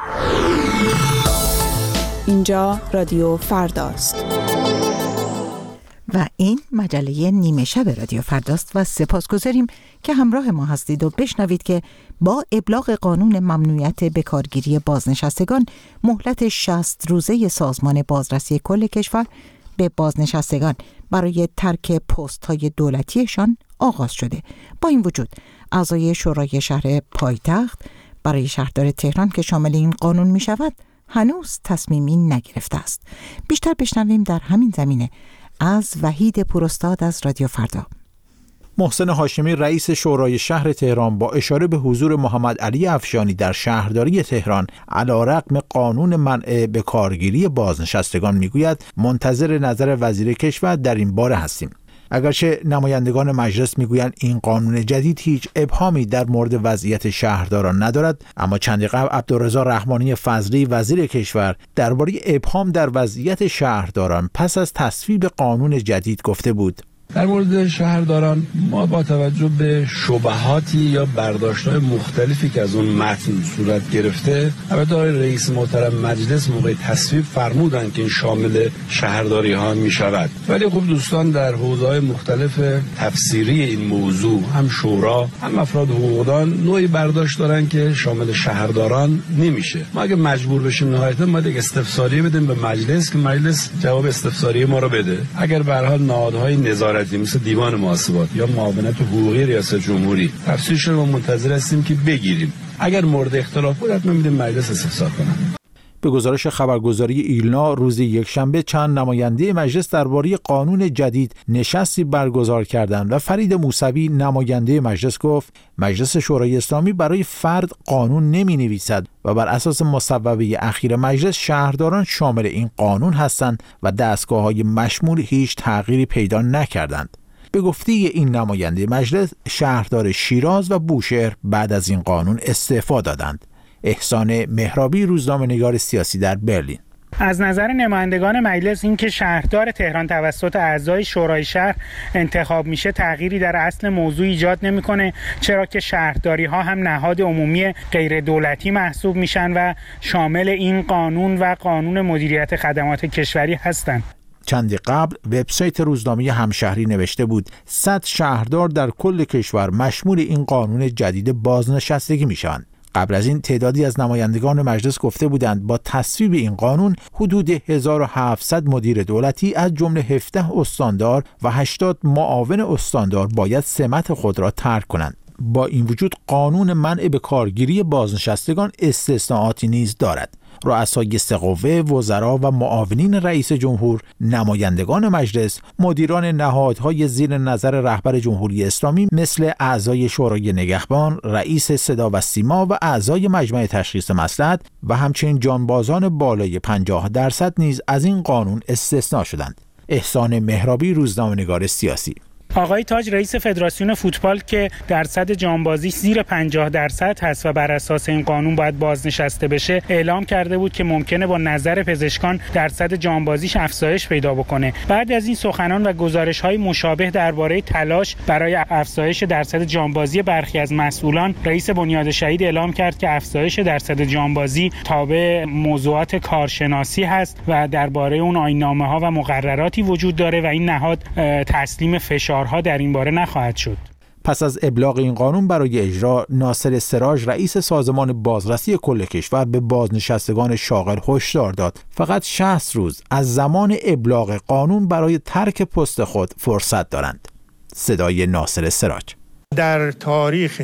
اینجا رادیو فرداست و این مجله نیمه شب رادیو فرداست و سپاسگزاریم که همراه ما هستید و بشنوید که با ابلاغ قانون ممنوعیت بکارگیری بازنشستگان مهلت 60 روزه سازمان بازرسی کل کشور به بازنشستگان برای ترک پست‌های دولتیشان آغاز شده. با این وجود اعضای شورای شهر پایتخت برای شهردار تهران که شامل این قانون می شود هنوز تصمیمی نگرفته است. بیشتر بشنویم در همین زمینه از وحید پوراستاد از رادیو فردا. محسن هاشمی رئیس شورای شهر تهران با اشاره به حضور محمد علی افشانی در شهرداری تهران علیرغم قانون منع بکارگیری بازنشستگان میگوید منتظر نظر وزیر کشور در این باره هستیم. اگرچه نمایندگان مجلس میگویند این قانون جدید هیچ ابهامی در مورد وضعیت شهرداران ندارد، اما چندی قبل عبدالرضا رحمانی فضلی وزیر کشور درباره ابهام در وضعیت شهرداران پس از تصویب قانون جدید گفته بود: در مورد شهرداران ما با توجه به شبهاتی یا برداشت‌های مختلفی که از اون متن صورت گرفته، البته آقای رئیس محترم مجلس موقع تصویب فرمودند که این شامل شهرداری ها می شود، ولی خب دوستان در حوزه‌های مختلف تفسیری این موضوع هم شورا هم افراد حقوقدان نوعی برداشت دارن که شامل شهرداران نمیشه. ما اگه مجبور بشیم نهایتاً ما یک استفساریه بدیم به مجلس که مجلس جواب استفساریه ما رو بده. اگر به هر حال نهادهای نظارتی مثل دیوان محاسبات یا معاونت حقوقی ریاست جمهوری تفسیرش رو منتظر هستیم که بگیریم. اگر مورد اختلاف بود حتما میدیم مجلس استفسار کنه. به گزارش خبرگزاری ایلنا روز یکشنبه چند نماینده مجلس درباره قانون جدید نشستی برگزار کردند و فرید موسوی نماینده مجلس گفت مجلس شورای اسلامی برای فرد قانون نمی‌نویسد و بر اساس مصوبه اخیر مجلس شهرداران شامل این قانون هستند و دستگاه‌های مشمول هیچ تغییری پیدا نکردند. به گفته این نماینده مجلس شهردار شیراز و بوشهر بعد از این قانون استعفا دادند. احسان مهرابی، روزنامه‌نگار سیاسی در برلین: از نظر نمایندگان مجلس اینکه شهردار تهران توسط اعضای شورای شهر انتخاب میشه تغییری در اصل موضوع ایجاد نمیکنه، چرا که شهرداری ها هم نهاد عمومی غیر دولتی محسوب میشن و شامل این قانون و قانون مدیریت خدمات کشوری هستند. چندی قبل وبسایت روزنامه همشهری نوشته بود 100 شهردار در کل کشور مشمول این قانون جدید بازنشستگی میشن. قبل از این تعدادی از نمایندگان مجلس گفته بودند با تصویب این قانون حدود 1700 مدیر دولتی از جمله 17 استاندار و 80 معاون استاندار باید سمت خود را ترک کنند. با این وجود قانون منع به کارگیری بازنشستگان استثناءاتی نیز دارد. رؤسای سه قوه، وزرا و معاونین رئیس جمهور، نمایندگان مجلس، مدیران نهادهای زیر نظر رهبر جمهوری اسلامی مثل اعضای شورای نگهبان، رئیس صدا و سیما و اعضای مجمع تشخیص مصلحت و همچنین جانبازان بالای 50% نیز از این قانون استثناء شدند. احسان مهرابی، روزنامه‌نگار سیاسی. آقای تاج رئیس فدراسیون فوتبال که درصد جانبازی زیر 50% هست و بر اساس این قانون باید بازنشسته بشه اعلام کرده بود که ممکنه با نظر پزشکان درصد جانبازیش افزایش پیدا بکنه. بعد از این سخنان و گزارش‌های مشابه درباره تلاش برای افزایش درصد جانبازی برخی از مسئولان، رئیس بنیاد شهید اعلام کرد که افزایش درصد جانبازی تابع موضوعات کارشناسی هست و درباره اون آیین‌نامه‌ها و مقرراتی وجود داره و این نهاد تسلیم فشارها در این باره نخواهد شد. پس از ابلاغ این قانون برای اجرا، ناصر سراج رئیس سازمان بازرسی کل کشور به بازنشستگان شاغل هشدار داد فقط 60 روز از زمان ابلاغ قانون برای ترک پست خود فرصت دارند. صدای ناصر سراج. در تاریخ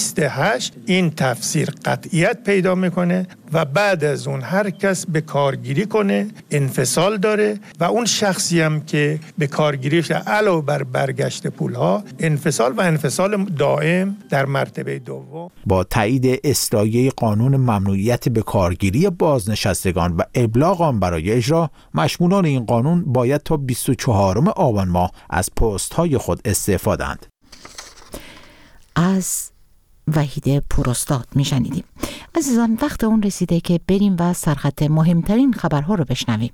28 این تفسیر قطعیت پیدا میکنه و بعد از اون هر کس به کارگیری کنه انفصال داره و اون شخصی هم که به کارگیریش علاوه بر برگشت پولها انفصال دائم در مرتبه دوم. با تایید اصلاحیه قانون ممنوعیت به کارگیری بازنشستگان و ابلاغ آن برای اجرا، مشمولان این قانون باید تا 24 آبان ماه از پست‌های خود استعفا دهند. از وحید پوراستاد میشنیدیم. عزیزان، وقت اون رسیده که بریم و سرخط مهمترین خبرها رو بشنویم.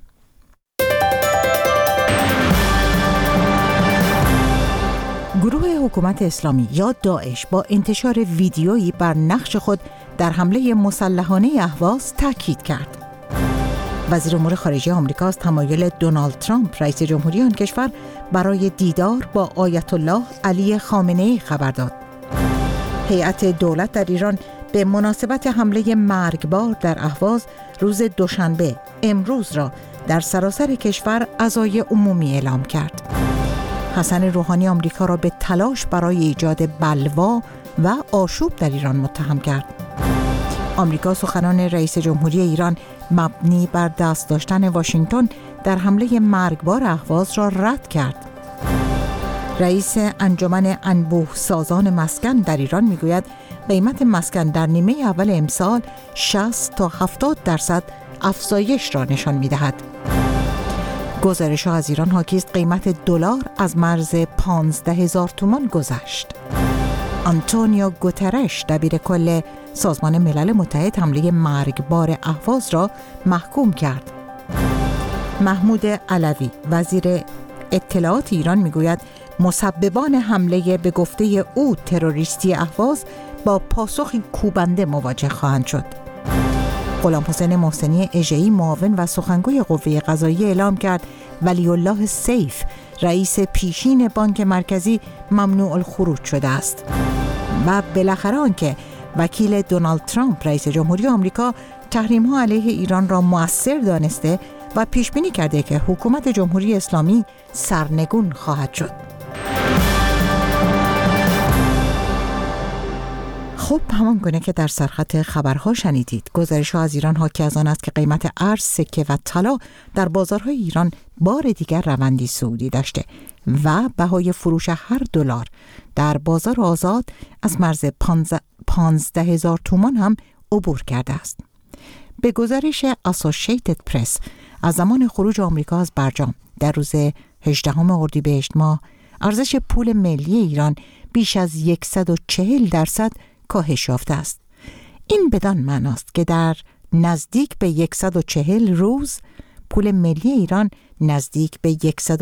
گروه حکومت اسلامی یا داعش با انتشار ویدیویی بر نقش خود در حمله مسلحانه اهواز تاکید کرد. وزیر امور خارجه آمریکا از تمایل دونالد ترامپ رئیس جمهوری آن کشور برای دیدار با آیت الله علی خامنه‌ای خبر داد. هیئت دولت در ایران به مناسبت حمله مرگبار در اهواز روز دوشنبه امروز را در سراسر کشور عزای عمومی اعلام کرد. حسن روحانی آمریکا را به تلاش برای ایجاد بلوا و آشوب در ایران متهم کرد. آمریکا سخنان رئیس جمهوری ایران مبنی بر دست داشتن واشنگتن در حمله مرگبار اهواز را رد کرد. رئیس انجمن انبوه سازان مسکن در ایران میگوید قیمت مسکن در نیمه اول امسال 60 تا 70% افزایش را نشان می‌دهد. گزارش‌ها از ایران حاکی است قیمت دلار از مرز 15,000 تومان گذشت. آنتونیو گوترش دبیر کل سازمان ملل متحد حمله مرگبار اهواز را محکوم کرد. محمود علوی وزیر اطلاعات ایران میگوید مسببان حمله به گفته او تروریستی اهواز با پاسخی کوبنده مواجه خواهند شد. غلام حسین محسنی اژه‌ای معاون و سخنگوی قوه قضاییه اعلام کرد ولی الله سیف رئیس پیشین بانک مرکزی ممنوع الخروج شده است. و بالاخره آنکه وکیل دونالد ترامپ رئیس جمهوری آمریکا تحریم‌ها علیه ایران را مؤثر دانسته و پیش بینی کرده که حکومت جمهوری اسلامی سرنگون خواهد شد. خب همانگونه که در سرخط خبرها شنیدید، گزارش‌ها از ایران حاکی از آن است که قیمت ارز، سکه و طلا در بازارهای ایران بار دیگر روندی صعودی داشته و بهای فروش هر دلار در بازار آزاد از مرز 15,000 تومان هم عبور کرده است. به گزارش اسوسییتد پرس از زمان خروج آمریکا از برجام در روز 18 اردیبهشت ماه، ارزش پول ملی ایران بیش از 140% کاهش یافته است. این بدان معناست که در نزدیک به 140 روز پول ملی ایران نزدیک به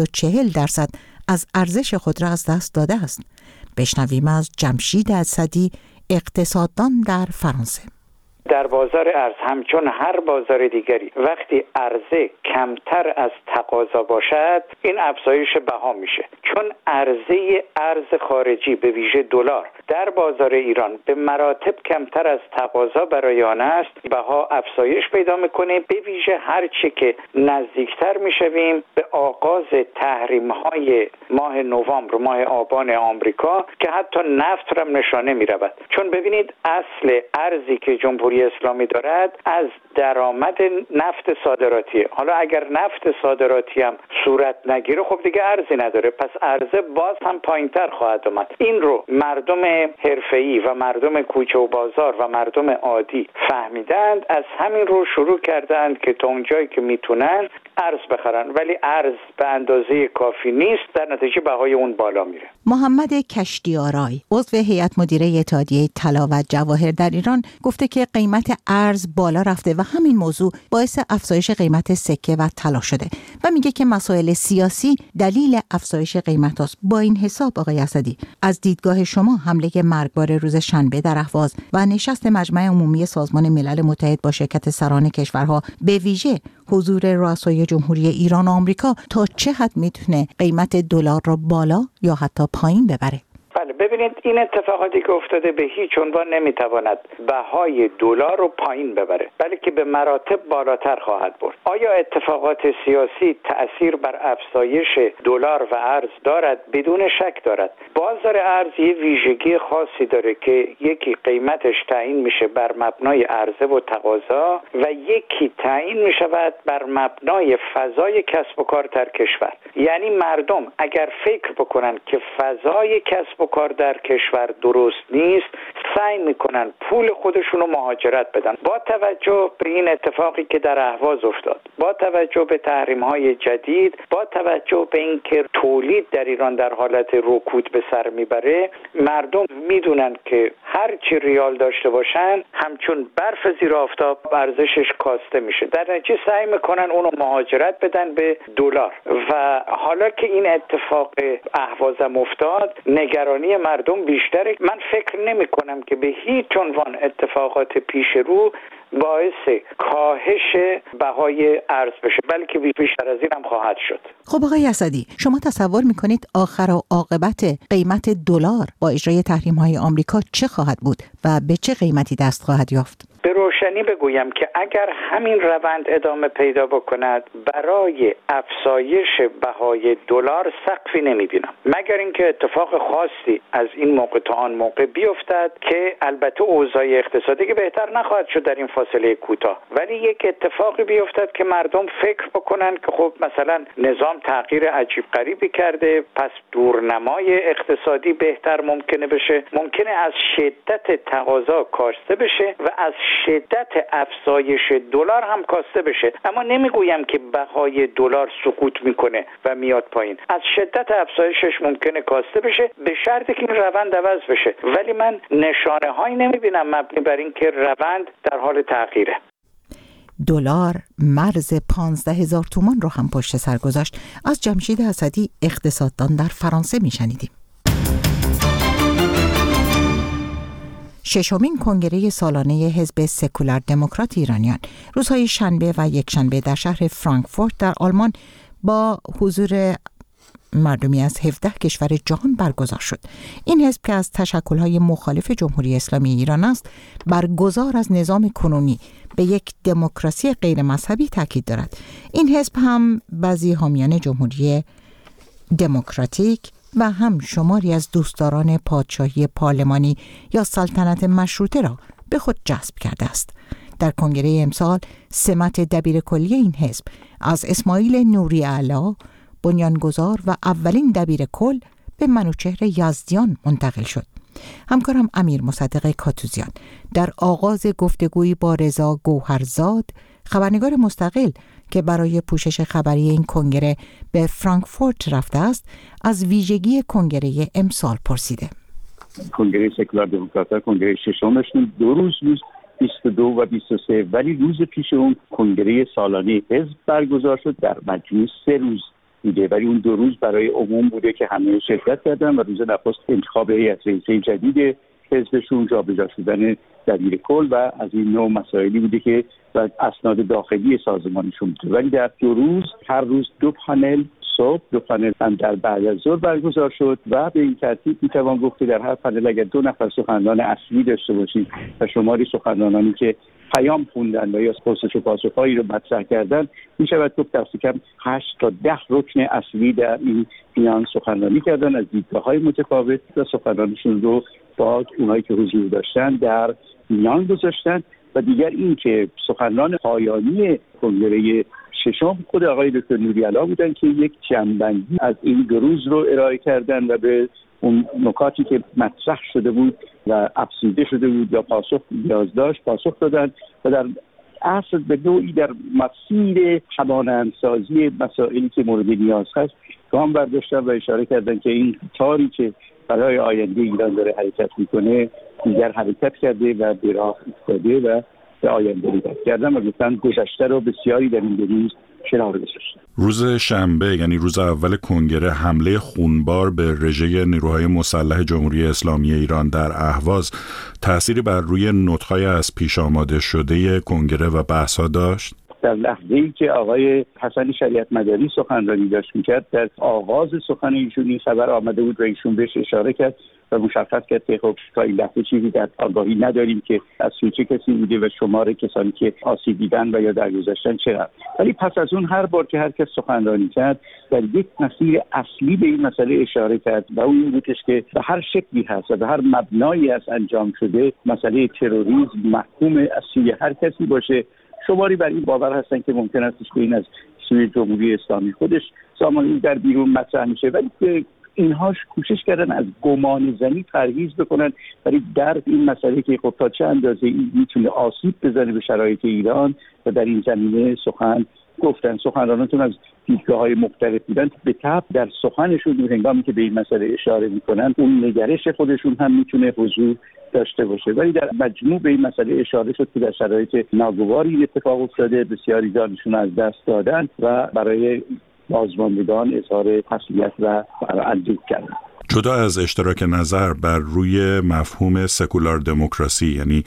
140% از ارزش خود را از دست داده است. بشنویم از جمشید اسدی، اقتصاددان در فرانسه. در بازار ارز همچون هر بازار دیگری وقتی عرضه کمتر از تقاضا باشد این افزایش بها میشه، چون عرضه ارز خارجی به ویژه دلار در بازار ایران به مراتب کمتر از تقاضا برای آن است، بها افزایش پیدا میکنه. به ویژه هر چه که نزدیکتر میشویم به آغاز تحریم های ماه نوامبر، ماه آبان آمریکا که حتی نفت را نشانه میرود. چون ببینید اصل ارزی که جمهوری اسلامی دارد از درآمد نفت صادراتیه. حالا اگر نفت صادراتی هم صورت نگیره خب دیگه ارزی نداره، پس ارزه باز هم پایینتر خواهد اومد. این رو مردم حرفه‌ای و مردم کوچه و بازار و مردم عادی فهمیدند، از همین رو شروع کردند که تا اونجایی که میتونن ارز بخرن، ولی ارز به اندازه کافی نیست، در نتیجه بهای اون بالا میره. محمد کشتی‌آرای، عضو هیئت مدیره اتحادیه طلا و جواهر در ایران، گفته که قیمت ارز بالا رفته و همین موضوع باعث افزایش قیمت سکه و طلا شده و میگه که مسائل سیاسی دلیل افزایش قیمت است. با این حساب آقای اسدی، از دیدگاه شما حمله مرگبار روز شنبه در اهواز و نشست مجمع عمومی سازمان ملل متحد با شرکت سران کشورها به ویژه حضور رؤسای جمهوری ایران و آمریکا تا چه حد میتونه قیمت دلار را بالا یا حتی پایین ببره؟ بله، ببینید این اتفاقاتی که افتاده به هیچ عنوان نمیتواند بهای دلار رو پایین ببره، بلکه به مراتب بالاتر خواهد برد. آیا اتفاقات سیاسی تأثیر بر افزایش دلار و ارز دارد؟ بدون شک دارد. بازار ارز یه ویژگی خاصی داره که یکی قیمتش تعیین میشه بر مبنای عرضه و تقاضا و یکی تعیین میشود بر مبنای فضای کسب و کار در کشور. یعنی مردم اگر فکر بکنن که فضای کسب و کار در کشور درست نیست، سعی میکنن پول خودشونو مهاجرت بدن. با توجه به این اتفاقی که در اهواز افتاد، با توجه به تحریم‌های جدید، با توجه به اینکه تولید در ایران در حالت رکود به سر میبره، مردم میدونن که هر چی ریال داشته باشن همچون برف زیر آفتاب ارزشش کاسته میشه، در نتیجه سعی میکنن اونو مهاجرت بدن به دلار. و حالا که این اتفاق اهوازم افتاد، نگرانی مردم بیشتره. من فکر نمی کنم که به هیچ عنوان اتفاقات پیش رو باعث کاهش بهای ارز بشه، بلکه بیشتر از این هم خواهد شد. خب آقای اسدی، شما تصور میکنید آخر و عاقبت قیمت دلار با اجرای تحریم‌های آمریکا چه خواهد بود و به چه قیمتی دست خواهد یافت؟ به روشنی بگویم که اگر همین روند ادامه پیدا بکند، برای افزایش بهای دلار سقفی نمیبینم، مگر اینکه اتفاق خاصی از این موقع تا آن موقع بیفتد که البته اوضاع اقتصادی که بهتر نخواهد شد در این فاصله کوتاه، ولی یک اتفاقی بیفتد که مردم فکر بکنن که خب مثلا نظام تغییر عجیب غریبی کرده، پس دورنمای اقتصادی بهتر ممکنه بشه، ممکنه از شدت تقاضا کاسته بشه و از شدت افزایش دلار هم کاسته بشه. اما نمیگویم که بهای دلار سقوط میکنه و میاد پایین، از شدت افزایشش ممکنه کاسته بشه به شرطی که این روند عوض بشه، ولی من نشانه هایی نمیبینم مبنی بر این که روند در حال تغییره. دلار مرز 15,000 تومان رو هم پشت سر گذاشت. از جمشید اسدی، اقتصاددان در فرانسه میشنیدیم. ششمین کنگره سالانه حزب سکولار دموکرات ایرانیان روزهای شنبه و یکشنبه در شهر فرانکفورت در آلمان با حضور مردمی از 17 کشور جهان برگزار شد. این حزب که از تشکل‌های مخالف جمهوری اسلامی ایران است، برگزار از نظام کنونی به یک دموکراسی غیر مذهبی تاکید دارد. این حزب هم بعضی حامیان جمهوری دموکراتیک و هم شماری از دوستداران پادشاهی پارلمانی یا سلطنت مشروطه را به خود جذب کرده است. در کنگره امسال سمت دبیرکلی این حزب از اسماعیل نوری علا، بنیانگذار و اولین دبیرکل، به منوچهر یزدیان منتقل شد. همکارم امیر مصدق کاتوزیان در آغاز گفتگویی با رضا گوهرزاد، خبرنگار مستقل که برای پوشش خبری این کنگره به فرانکفورت رفته است، از ویژگی کنگره امسال پرسیده. کنگره سکولار دموکرات کنگره ششمشون 2 روز 22 و 23 ولی روز پیش اون کنگره سالانه حزب برگزار شد، در مجموع 3 روز دیگه، ولی اون 2 روز برای عموم بوده که همه شرکت کردن و روز نخست انتخاب هیئت رئیسه جدید حزبشون، جابجا شدن دبیر کل و از این نوع مسائلی بوده که و اسناد داخلی سازمانشون بوده. ولی در 2 روز هر روز 2 پانل صبح، 2 پانل هم در بعد از ظهر برگزار شد و به این ترتیب میتوان گفت که در هر پانل اگر 2 نفر سخنران اصلی داشته باشید و شماری سخنرانانی که پیام خوندن و یا پرسش و پاسخ‌هایی رو مطرح کردن، میشود گفت دست کم 8 تا 10 رکن اصلی در این میان سخنرانی کردن از دیدگاه‌های متفاوت و سخنرانیشون رو با اونایی که حضور داشتن در میان گذاشتن. و دیگر این که سخنران پایانی کنگره ششم خود آقای دکتر نوری‌علا بودن که یک جمع‌بندی از این 2 روز رو ارائه کردن و به اون نکاتی که مطرح شده بود و افزوده شده بود یا پاسخ نیاز داشت پاسخ دادن و در اصل به نوعی در مسیر توانمندسازی مسائلی که مورد نیاز هست گام برداشتن و اشاره کردن که این تاری که برای آینده ایران داره حرکت میکنه دیگر حرکت کرده و به راه افتاده و به آینده رو کردن و گفتن گذشته رو بسیاری در این 2 روز کنار گذاشتن. روز شنبه یعنی روز اول کنگره حمله خونبار به رژه نیروهای مسلح جمهوری اسلامی ایران در اهواز تأثیری بر روی نطق‌های از پیش آماده شده کنگره و بحث‌ها داشت؟ در لحظه‌ای که آقای حسن شریعت مداری سخنرانی داشت می‌کرد، در آغاز سخن ایشون این خبر آمده بود و ایشون بهش اشاره کرد و مشخص کرد که خب تا این لحظه چیزی در آگاهی نداریم که از سوی چه کسی بوده و شمار کسانی که آسیب دیدن و یا درگذشتن چقدر. ولی پس از اون هر بار که هر کس سخنرانی کرد در یک مسیر اصلی به این مسئله اشاره کرد و اون این بودش که به هر شکلی هست و به هر مبنایی از انجام شده مسئله تروریسم محکوم از سوی هر کسی باشه. شماری بر این باور هستن که ممکن است که این از سوی جمهوری اسلامی خودش سامانه‌ای در بیرون مطرح میشه، ولی اینهاش کوشش کردن از گمان زنی پرهیز بکنن، ولی در این مسئله که خب تا چه اندازه این میتونه آسیب بزنه به شرایط ایران و در این زمینه سخن گفتن. سخنرانانتون از دیدگاه‌های مختلف بودن، به طبع در سخنشون هنگامی که به این مسئله اشاره میکنن اون نگرش خودشون هم میتونه حضور داشته باشه، ولی در مجموع به این مسئله اشاره شد که در شرایط ناگواری اتفاق افتاده، بسیاری جانشون از دست دادن و برای بازماندگان اظهار تسلیت و اندوه کردن. جدا از اشتراک نظر بر روی مفهوم سکولار دموکراسی یعنی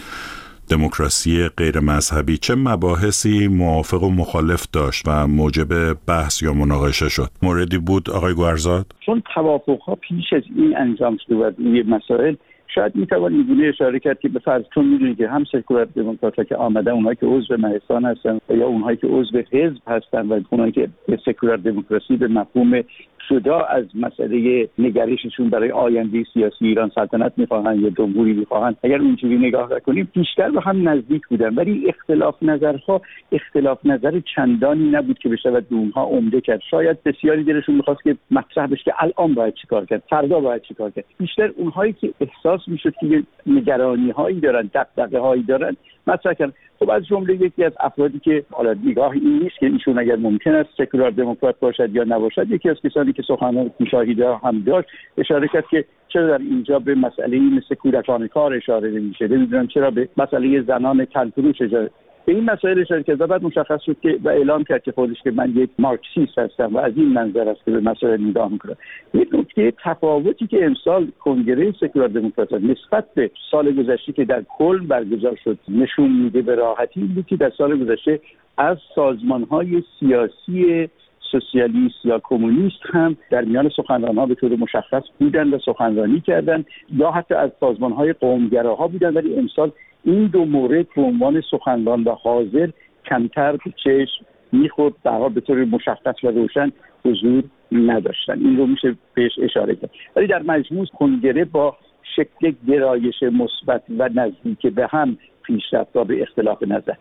دموکراسی غیر مذهبی، چه مباحثی موافق و مخالف داشت و موجب بحث یا مناقشه شد؟ موردی بود آقای گوهرزاد؟ چون توافق‌ها پیش از این انجام شده و روی مسائل شاید میتوان اینگونه اشاره کرد که به فرض چون میدونید که هم سکولار دموکرات‌ها که آمدن، اونهایی که عضو مهستان هستن یا اونهایی که عضو حزب هستن و اونهایی که به سکولار دموکراسی به مفهوم جدا از مسئله نگرششون برای آینده سیاسی ایران سلطنت میخواهن یا جمهوری میخواهن، اگر اونجوری نگاه کنیم بیشتر به هم نزدیک بودن، ولی اختلاف نظر چندانی نبود که بشود به اونها عمده کرد. شاید بسیاری دلشون میخواست که مطرح بشه که الان باید چیکار کرد، فردا باید چیکار کرد. بیشتر اونهایی که احساس میشد که نگرانی هایی دارن، دغدغه هایی دارن مطرح کردن. خب از جمله یکی از افرادی که حالا نگاه این نیست که ایشون اگر ممکن است سکولار دموکرات باشد یا نباشد، یکی از کسانی که سخنان مشاهده هم داشت اشاره کرد که چرا در اینجا به مسئله مثل کودکان کار اشاره نمیشه، نمیدونم چرا به مسئله زنان تنفروش اشاره، به این مسائل اشاره کرد و بعد مشخص شد که و اعلام کرد که خودش که من یک مارکسیست هستم و از این منظر است که به مسائل نگاه میکنم. یک نکته تفاوتی که امسال کنگره سکولار دموکرات نسبت به سال گذشته که در کل برگزار شد نشون میده به راحتی بود که در سال گذشته از سازمان‌های سیاسی سوسیالیست یا کمونیست هم در میان سخنران‌ها به طور مشخص بودن و سخنرانی کردند، یا حتی از سازمان‌های قومگراها بودن، ولی امسال این 2 مورد به عنوان سخنران و حاضر کمتر به چشم میخورد، در حال به طور مشخص و روشن حضور نداشتن. این رو میشه بهش اشاره کرد. ولی در مجموع کنگره با شکل گرایش مثبت و نزدیک به هم پیش رفت به اختلاف نظر.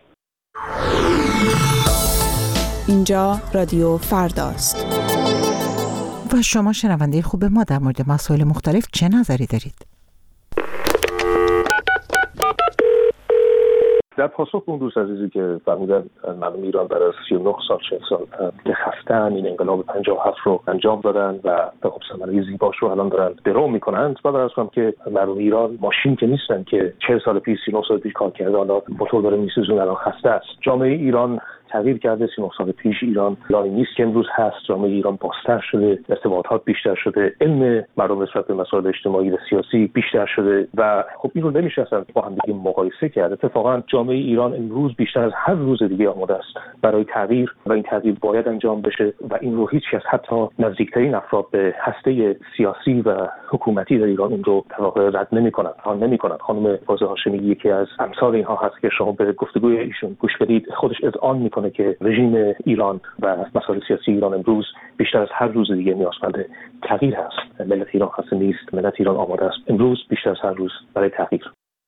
اینجا رادیو فرداست. و شما شنونده خوب ما در مورد مسائل مختلف چه نظری دارید؟ در پاسخ اون دوست عزیزی که فرمودن مردم ایران بعد از 39 سال 40 سال که خفتن این انقلاب 57 رو انجام دادن و خب ثمره زیباش رو الان دارن درو میکنن، بعد از هم که مردم ایران ماشین که نیستن که 40 سال پیش 39 سال پیش کار کرده حالا موتور داره میسوزونه الان خسته است. جامعه ایران تغییر کرده. 39 سال پیش ایران لانی نیست که امروز هست. جامعه ایران بازتر شده، ارتباطات بیشتر شده، علم مردم نسبت به مسائل اجتماعی و سیاسی بیشتر شده و خب این رو نمیشه اصلا با هم دیگه مقایسه کرد. اتفاقا جامعه ایران امروز بیشتر از هر روز دیگه آماده است برای تغییر و این تغییر باید انجام بشه و این رو هیچ کس حتی نزدیکترین افراد به هسته سیاسی و حکومتی در ایران اون رو در واقع رد نمی‌کنند. خانم فاضله هاشمی یکی از امثال اینها هست که شما به گفتگوی ایشون گوش بدید، خودش اذعان میکنه که رژیم ایران و مسائل سیاسی ایران امروز بیشتر از هر روز دیگه نیازمند تغییر هست. ملت ایران خسته نیست، ملت ایران آماده است امروز بیشتر از هر روز برای تغییر.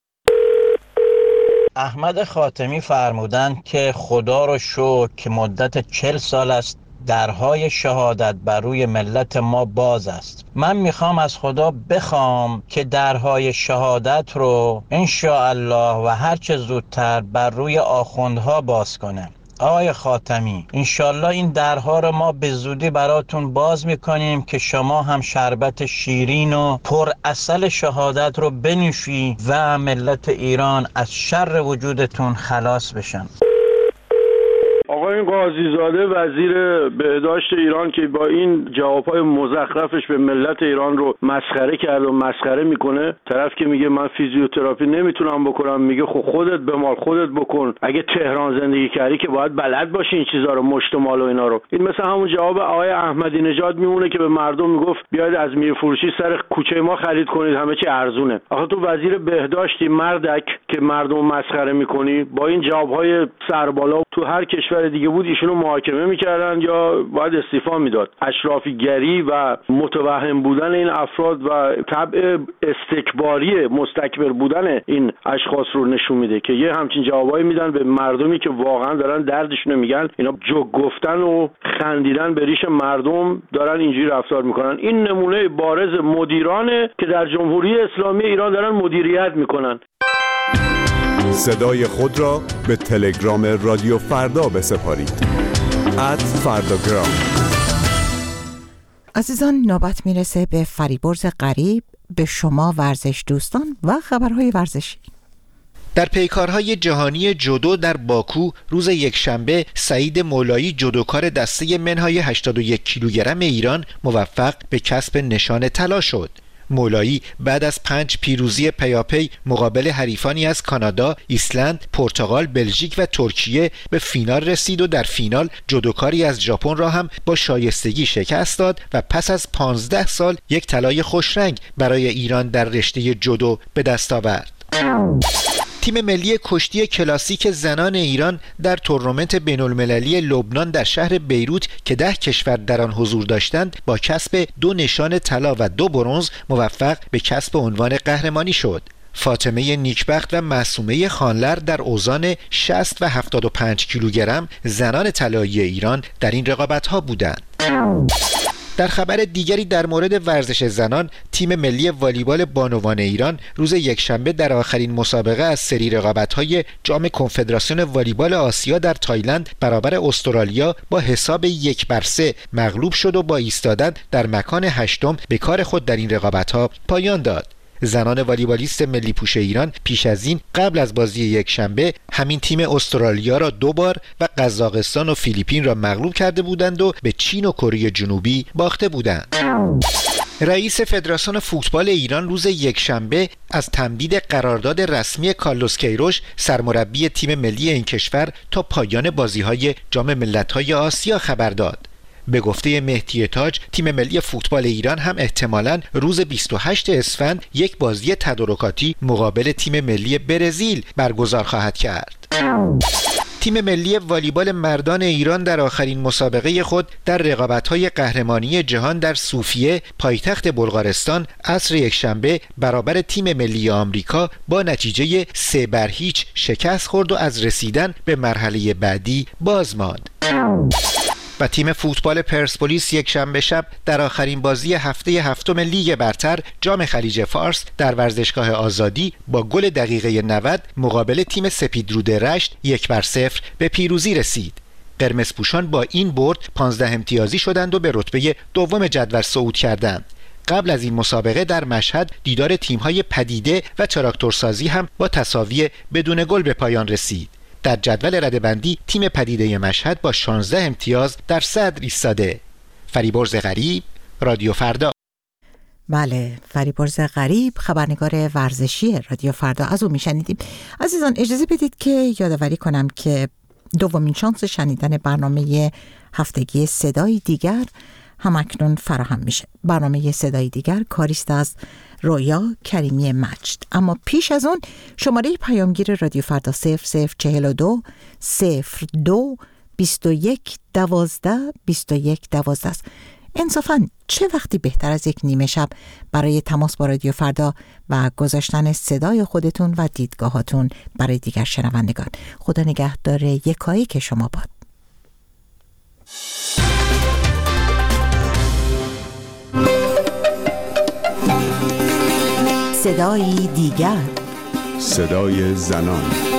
احمد خاتمی فرمودند که خدا رو شکر که مدت 40 سال است درهای شهادت بر روی ملت ما باز است. من میخوام از خدا بخوام که درهای شهادت رو انشاءالله و هرچه زودتر بر روی آخوندها باز کنه. آقای خاتمی، انشالله این درها رو ما به زودی براتون باز میکنیم که شما هم شربت شیرین و پر عسل شهادت رو بنوشی و ملت ایران از شر وجودتون خلاص بشن. آقای قاضیزاده وزیر بهداشت ایران که با این جوابهای مزخرفش به ملت ایران رو مسخره کرد و مسخره میکنه، طرف که میگه من فیزیوتراپی نمیتونم بکنم، میگه خب خودت بمال خودت بکن، اگه تهران زندگی کردی که باید بلد باشی این چیزا رو، مشتمال و اینا رو. این مثل همون جواب آقای احمدی نژاد میمونه که به مردم میگفت بیاید از میرفروشی سر کوچه ما خرید کنید، همه چی ارزونه. آخه تو وزیر بهداشتی مردک که مردم مسخره میکنی، با این جوابهای سربالا تو هر کشور دیگه بود ایشونو محاکمه میکردن یا باید استعفا میداد. اشرافیگری و متوهم بودن این افراد و طبع استکباری مستکبر بودن این اشخاص رو نشون میده که یه همچین جوابایی میدن به مردمی که واقعا دارن دردشونو میگن. اینا جوک گفتن و خندیدن به ریش مردم دارن اینجوری رفتار میکنن. این نمونه بارز مدیرانه که در جمهوری اسلامی ایران دارن مدیریت میکنن. صدای خود را به تلگرام رادیو فردا بسپارید. @فرداگرام. عزیزان، نوبت میرسه به فریبرز غریب، به شما ورزش دوستان و خبرهای ورزشی. در پیکارهای جهانی جودو در باکو روز یکشنبه سعید مولایی جودوکار دسته منهای 81 کیلوگرم ایران موفق به کسب نشان طلا شد. مولایی بعد از 5 پیروزی پیاپی مقابل حریفانی از کانادا، ایسلند، پرتغال، بلژیک و ترکیه به فینال رسید و در فینال جودوکاری از ژاپن را هم با شایستگی شکست داد و پس از 15 سال یک طلای خوشرنگ برای ایران در رشته جودو به دست آورد. تیم ملی کشتی کلاسیک زنان ایران در تورنمنت بین‌المللی لبنان در شهر بیروت که 10 کشور در آن حضور داشتند با کسب 2 نشان طلا و 2 برنز موفق به کسب عنوان قهرمانی شد. فاطمه نیکبخت و معصومه خانلر در اوزان 60 و 75 کیلوگرم زنان طلایی ایران در این رقابت‌ها بودند. در خبر دیگری در مورد ورزش زنان، تیم ملی والیبال بانوان ایران روز یکشنبه در آخرین مسابقه از سری رقابت‌های جام کنفدراسیون والیبال آسیا در تایلند برابر استرالیا با حساب 1-3 مغلوب شد و با ایستادن در مکان 8م به کار خود در این رقابت‌ها پایان داد. زنان والیبالیست ملی پوش ایران پیش از این قبل از بازی یکشنبه همین تیم استرالیا را 2 بار و قزاقستان و فیلیپین را مغلوب کرده بودند و به چین و کره جنوبی باخته بودند. رئیس فدراسیون فوتبال ایران روز یکشنبه از تمدید قرارداد رسمی کارلوس کیروش سرمربی تیم ملی این کشور تا پایان بازی‌های جام ملت‌های آسیا خبر داد. به گفته مهدی تاج، تیم ملی فوتبال ایران هم احتمالاً روز 28 اسفند یک بازی تدارکاتی مقابل تیم ملی برزیل برگزار خواهد کرد. تیم ملی والیبال مردان ایران در آخرین مسابقه خود در رقابت‌های قهرمانی جهان در صوفیه پایتخت بلغارستان عصر یکشنبه برابر تیم ملی آمریکا با نتیجه 3-0 شکست خورد و از رسیدن به مرحله بعدی باز ماند. و تیم فوتبال پرسپولیس یک شنبه شب در آخرین بازی هفته هفتم لیگ برتر جام خلیج فارس در ورزشگاه آزادی با گل دقیقه 90 مقابل تیم سپیدرود رشت 1-0 به پیروزی رسید. قرمزپوشان با این برد 15 امتیازی شدند و به رتبه دوم جدول صعود کردند. قبل از این مسابقه در مشهد دیدار تیم‌های پدیده و تراکتورسازی هم با تساوی بدون گل به پایان رسید. در جدول رده‌بندی تیم پدیده مشهد با 16 امتیاز در صدر ایستاده. فریبرز غریب، رادیو فردا. بله، فریبرز غریب، خبرنگار ورزشی رادیو فردا، از او میشنیدیم. عزیزان اجازه بدید که یادآوری کنم که دومین شانس شنیدن برنامه هفتگی صدای دیگر همکنون فراهم میشه. برنامه صدای دیگر کاریست از رویا کریمی مجد. اما پیش از اون شماره پیامگیر رادیو فردا 0042 02 21 12 21 12 است. انصافاً چه وقتی بهتر از یک نیمه شب برای تماس با رادیو فردا و گذاشتن صدای خودتون و دیدگاهاتون برای دیگر شنوندگان. خدا نگهدار یکایی که شما باد. صدای دیگر، صدای زنان.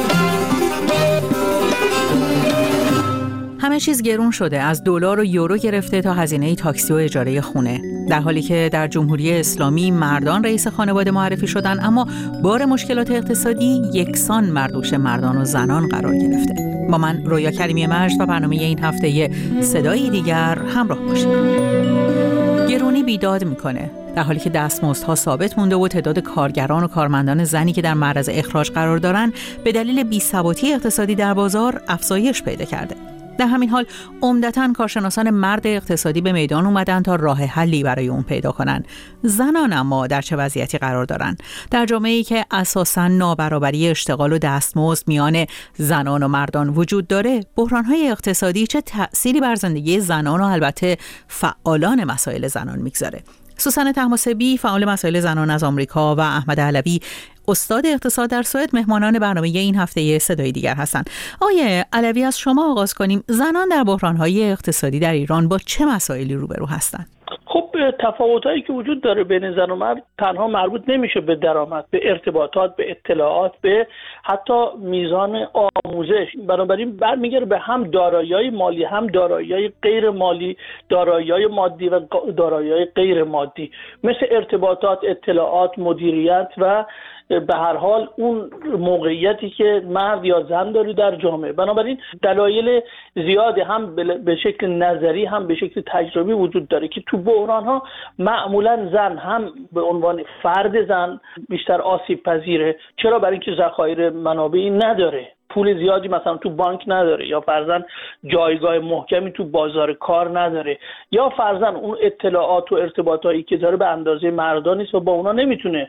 همه چیز گرون شده، از دلار و یورو گرفته تا هزینه تاکسی و اجاره خونه. در حالی که در جمهوری اسلامی مردان رئیس خانواده معرفی شدن، اما بار مشکلات اقتصادی یکسان مردوش مردان و زنان قرار گرفته. با من رویا کریمی مجد و برنامه این هفته صدای دیگر همراه باشید. گرونی بیداد میکنه، در حالی که دستمزدها ثابت مونده و تعداد کارگران و کارمندان زنی که در معرض اخراج قرار دارن به دلیل بی‌ثباتی اقتصادی در بازار افزایش پیدا کرده. در همین حال عمدتاً کارشناسان مرد اقتصادی به میدان اومدن تا راه حلی برای اون پیدا کنن. زنان اما در چه وضعیتی قرار دارن؟ در جامعه‌ای که اساساً نابرابری اشتغال و دستمزد میان زنان و مردان وجود داره، بحران‌های اقتصادی چه تأثیری بر زندگی زنان و البته فعالان مسائل زنان میگذاره؟ سوسن طهماسبی، فعال مسائل زنان از آمریکا، و احمد علوی، استاد اقتصاد در سوئد، مهمانان برنامه این هفته صدای دیگر هستند. آقای علوی، از شما آغاز کنیم. زنان در بحران‌های اقتصادی در ایران با چه مسائلی روبرو هستند؟ خب تفاوتایی که وجود داره بین زن و مرد تنها مربوط نمیشه به درآمد، به ارتباطات، به اطلاعات، به حتی میزان آموزش. بنابراین برمیگره به هم دارایی‌های مالی، هم دارایی‌های غیر مالی، دارایی‌های مادی و دارایی‌های غیر مادی، مثل ارتباطات، اطلاعات، مدیریت و به هر حال اون موقعیتی که مرد یا زن داره در جامعه. بنابراین دلایل زیادی هم به شکل نظری هم به شکل تجربی وجود داره که تو بحران‌ها معمولا زن هم به عنوان فرد زن بیشتر آسیب پذیره. چرا؟ برای اینکه ذخایر منابعی نداره، پول زیادی مثلا تو بانک نداره، یا فرضاً جایگاه محکمی تو بازار کار نداره، یا فرضاً اون اطلاعات و ارتباطایی که داره به اندازه مردان نیست و با اونا نمیتونه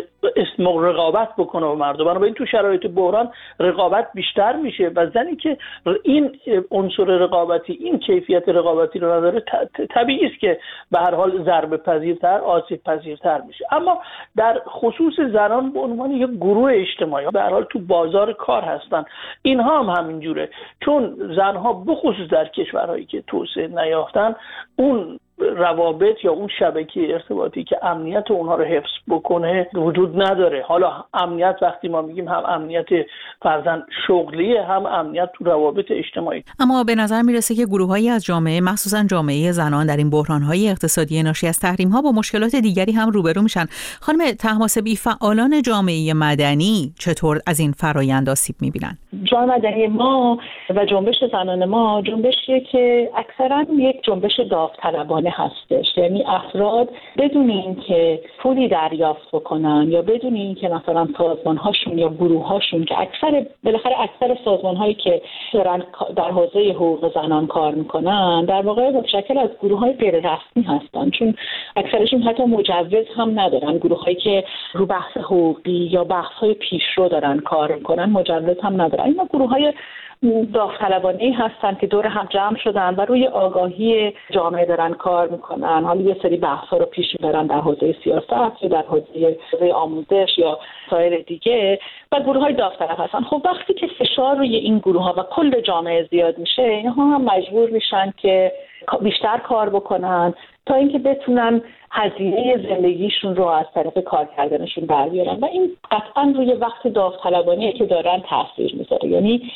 رقابت بکنه با مردم. بنابراین تو شرایط بحران رقابت بیشتر میشه و زنی که این عنصر رقابتی، این کیفیت رقابتی رو نداره، طبیعی است که به هر حال ضربه پذیرتر، آسیب پذیرتر میشه. اما در خصوص زنان به عنوان یک گروه اجتماعی به هر حال تو بازار کار هستن، اینها هم همینجوره، چون زنها بخصوص در کشورهایی که توسعه نیافتن اون روابط یا اون شبکه ارتباطی که امنیت اونها رو حفظ بکنه وجود نداره. حالا امنیت وقتی ما میگیم هم امنیت فرضاً شغلی، هم امنیت تو روابط اجتماعی. اما به نظر میرسه که گروهایی از جامعه، مخصوصاً جامعه زنان، در این بحران‌های اقتصادی ناشی از تحریم‌ها با مشکلات دیگری هم روبرو میشن. خانم طهماسبی، فعالان جامعه مدنی چطور از این فرآیند آسیب میبینن؟ جامعه مدنی ما و جنبش زنان ما جنبشیه که اکثراً یک جنبش داوطلبانه هستش. یعنی افراد بدون اینکه پولی دریافت بکنن یا بدون اینکه مثلا سازمان‌هاشون یا گروه‌هاشون که اکثر سازمان‌هایی که دارن در حوزه حقوق زنان کار میکنن در واقع متشکل از گروه‌های غیر رسمی هستن، چون اکثرشون حتی مجوز هم ندارن. گروه‌هایی که رو بحث حقوقی یا بحث‌های پیشرو دارن کار میکنن مجوز هم ندارن. اینا گروه‌های داوطلبانه‌ای هستن که دور هم جمع شدن و روی آگاهی جامعه دارن کار میکنن. حالا یه سری بحث‌ها رو پیش میبرن در حوزه سیاست یا در حوزه آموزش یا سایر دیگه و گروه‌های داوطلب هستن. خب وقتی که فشار روی این گروه‌ها و کل جامعه زیاد میشه، اینها هم مجبور میشن که بیشتر کار بکنن تا اینکه بتونن هزینه زندگیشون رو از طرف کار کردنشون بر بیارن و این قطعا روی وقت داوطلبانه که دارن تاثیر میذاره. یعنی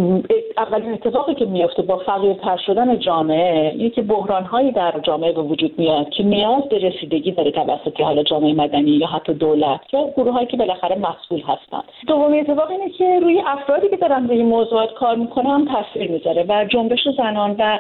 اولین اتفاقی که میفته با فقیرتر شدن جامعه اینه که بحران‌هایی در جامعه به وجود میاد که نیاز به رسیدگی داره توسط حالا جامعه مدنی یا حتی دولت یا گروه‌هایی که بالاخره مسئول هستن. دومین اتفاق اینه که روی افرادی که دارن روی موضوعات کار میکنن تاثیر میذاره و جنبش زنان و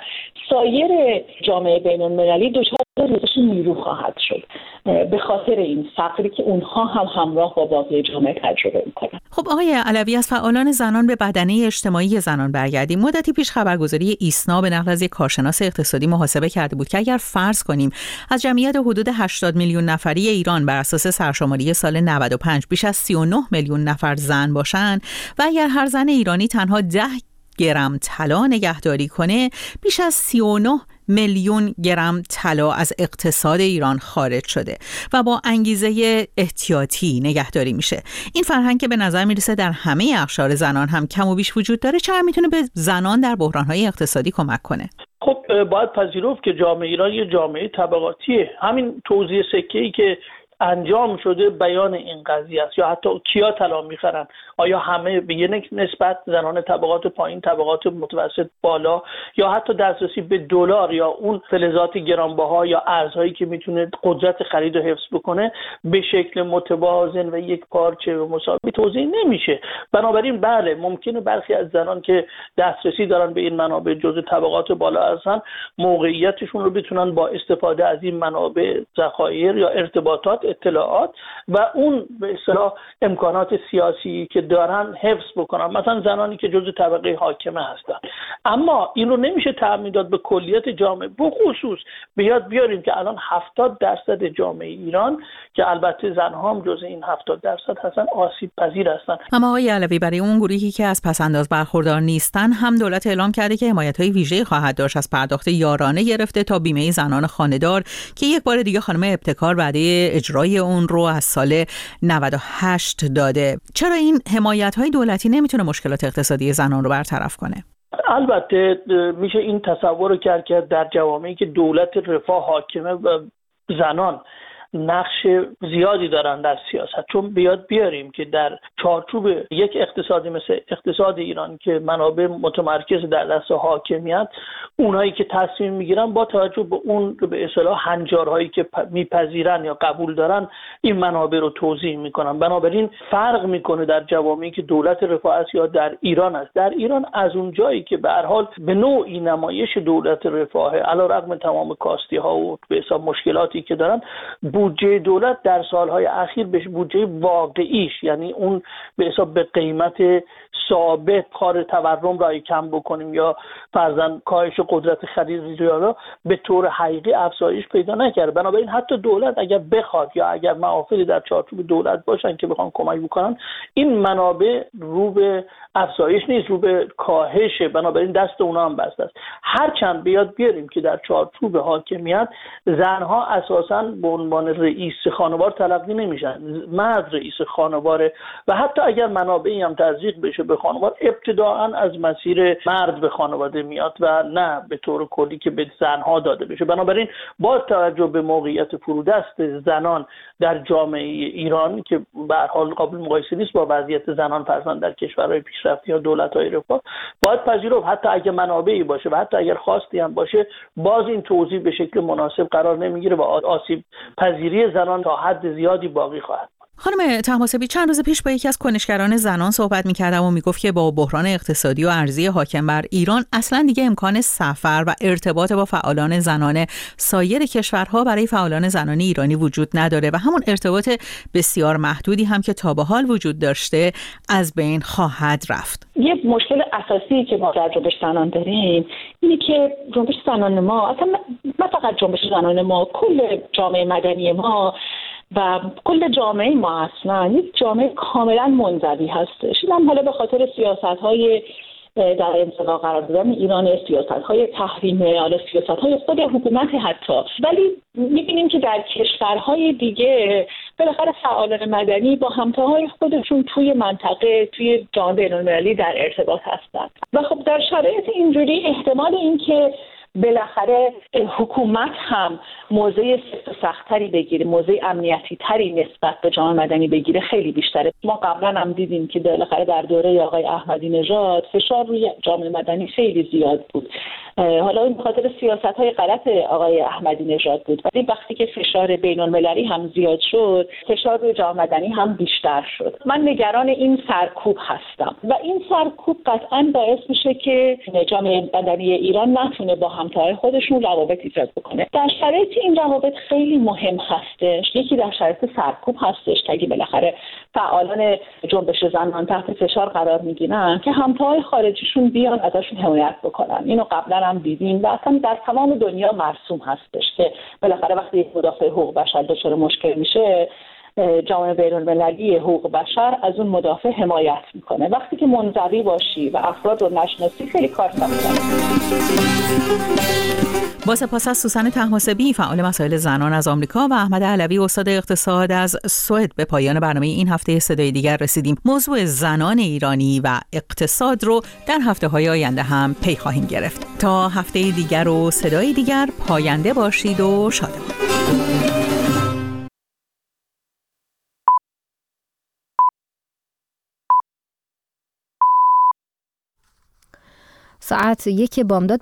سایر جامعه بین‌المللی دچار ریزش نیرو خواهد شد به خاطر این فقری که اونها هم همراه با باقی جامعه تجربه میکنن. خب آقای علوی، از فعالان زنان به بدنه اجتماعی زنان برگردیم. مدتی پیش خبرگزاری ایسنا به نقل از یک کارشناس اقتصادی محاسبه کرده بود که اگر فرض کنیم از جمعیت حدود 80 میلیون نفری ایران بر اساس سرشماری سال 95 بیش از 39 میلیون نفر زن باشند و اگر هر زن ایرانی تنها 10 گرم طلا نگهداری کنه، بیش از 39 میلیون گرم طلا از اقتصاد ایران خارج شده و با انگیزه احتیاطی نگهداری میشه. این فرهنگ که به نظر میرسه در همه اقشار زنان هم کم و بیش وجود داره، چقدر میتونه به زنان در بحرانهای اقتصادی کمک کنه؟ خب باید پذیرفت که جامعه ایران یه جامعه طبقاتیه. همین توزیع سکه‌ای که انجام شده بیان این قضیه است. یا حتی کیا طلا میخرن؟ آیا همه به یک نسبت زنان طبقات پایین، طبقات متوسط بالا، یا حتی دسترسی به دلار یا اون فلزات گرانبها یا ارزهایی که میتونه قدرت خرید رو حفظ بکنه به شکل متوازن و یک پارچه و مساوی توزیع نمیشه. بنابراین بله ممکنه برخی از زنان که دسترسی دارن به این منابع جزء طبقات بالا هستن موقعیتشون رو بتونن با استفاده از این منابع ذخایر یا ارتباطات، اطلاعات و اون به اصطلاح امکانات سیاسی که دارن حفظ بکنن. مثلا زنانی که جزء طبقه حاکمه هستن. اما این رو نمیشه تعمیم داد به کلیت جامعه. بخصوص به یاد بیاریم که الان 70% جامعه ایران که البته زنها هم جزء این 70% هستن آسیب پذیر هستن. اما آقای علوی، برای اون گروهی که از پس‌انداز برخوردار نیستن هم دولت اعلام کرده که حمایت‌های ویژه‌ای خواهد داشت، از پرداخت یارانه گرفته تا بیمه زنان خانه‌دار که یک بار دیگه خانم ابتکار بعد اجرای اون رو از سال 98 داده. چرا این حمایت‌های دولتی نمیتونه مشکلات اقتصادی زنان رو برطرف کنه؟ البته میشه این تصور رو کرد که در جوامعی که دولت رفاه حاکمه و زنان نقش زیادی دارن در سیاست، چون بیاد بیاریم که در چارچوب یک اقتصادی مثل اقتصاد ایران که منابع متمرکز در دست حاکمیت، اونایی که تصمیم میگیرن با توجه به اون به اصطلاح هنجارهایی که میپذیرن یا قبول دارن این منابع رو توزیع میکنن. بنابراین فرق میکنه در جوامعی که دولت رفاه است یا در ایران است. در ایران از اون جایی که به هر حال به نوعی نمایش دولت رفاه علیرغم تمام کاستی ها و به حساب مشکلاتی که دارن، بودجه دولت در سالهای اخیر به بودجه واقعیش، یعنی اون به حساب به قیمت ثابت کار تورم را کم بکنیم یا فرضاً کاهش قدرت خرید ریالا به طور حقیقی افزایش پیدا نکرده. بنابراین حتی دولت اگر بخواد یا اگر معافلی در چارچوب دولت باشن که بخوان کمک بکنن، این منابع رو به افزایش نیست، رو به کاهشه. بنابراین دست اونا هم بسته است. هرچند بیاد بیاریم که در چارچوب حاکمیت زنها اساساً به عنوان رئیس خانوار تلقی نمیشن، مرد رئیس خانواره و حتی اگر منابعی هم تزریق بشه به خانوار ابتداعاً از مسیر مرد به خانواده میاد و نه به طور کلی که به زنها داده بشه. بنابراین با توجه به موقعیت فرودست زنان در جامعه ایران که به هر حال قابل مقایسه نیست با وضعیت زنان فرزند در کشورهای پیشرفته یا دولت‌های رفاه، باید پذیرفت حتی اگر منابعی باشه و حتی اگر خواستی هم باشه، باز این توزیع به شکل مناسب قرار نمیگیره و آسیب پذیری زنان تا حد زیادی باقی خواهد. خانم طهماسبی، چند روز پیش با یکی از کنشگران زنان صحبت می‌کردم و میگفت که با بحران اقتصادی و ارزی حاکم بر ایران اصلا دیگه امکان سفر و ارتباط با فعالان زنان سایر کشورها برای فعالان زنان ایرانی وجود نداره و همون ارتباط بسیار محدودی هم که تا به حال وجود داشته از بین خواهد رفت. یه مشکل اساسی که ما در جنبش زنان داریم اینه که جنبش زنان ما، اصلا نه فقط جنبش زنان ما، کل جامعه مدنی ما و کل جامعه ما اصلا یک جامعه کاملا منزوی هستش. این هم حالا به خاطر سیاست‌های در انزوا قرار دادن ایران، سیاست‌های تحریمی، حالا سیاست‌های خود حکومت حتی. ولی می‌بینیم که در کشورهای دیگه بالاخره فعالان مدنی با همتاهای خودشون توی منطقه، توی جامعه بین‌المللی در ارتباط هستند و خب در شرایط اینجوری احتمال اینکه بالاخره حکومت هم موضع سخت‌تری بگیره، موضع امنیتی تری نسبت به جامعه مدنی بگیره خیلی بیشتره. ما قبلا هم دیدیم که بالاخره در دوره آقای احمدی نژاد فشار روی جامعه مدنی خیلی زیاد بود. حالا این بخاطر سیاست‌های غلط آقای احمدی نژاد بود، ولی وقتی که فشار بین‌المللی هم زیاد شد، فشار روی جامعه مدنی هم بیشتر شد. من نگران این سرکوب هستم و این سرکوب قطعاً باعث میشه که جامعه مدنی ایران نتونه با همتای خودشون روابط ایجاد بکنه. در شرایط این روابط خیلی مهم هستش. یکی در شرایط سرکوب هستش که اگه بالاخره فعالان جنبش زنان تحت فشار قرار میگیرن که همتای خارجیشون بیان ازشون حمایت بکنن. اینو قبلا هم دیدیم و اصلا در تمام دنیا مرسوم هستش که بالاخره وقتی یک مدافع حقوق بشر دچار مشکل میشه، جامعه بین‌المللی حقوق بشر از اون مدافع حمایت میکنه. وقتی که منزوی باشی و افراد رو نشناسی خیلی کار سخت‌تره. با سپاس از سوسن طهماسبی فعال مسائل زنان از آمریکا و احمد علوی استاد اقتصاد از سوئد به پایان برنامه این هفته صدای دیگر رسیدیم. موضوع زنان ایرانی و اقتصاد رو در هفته‌های آینده هم پی خواهیم گرفت. تا هفته دیگر و صدای دیگر، پاینده باشید و شادمان. ساعت 1 بامداد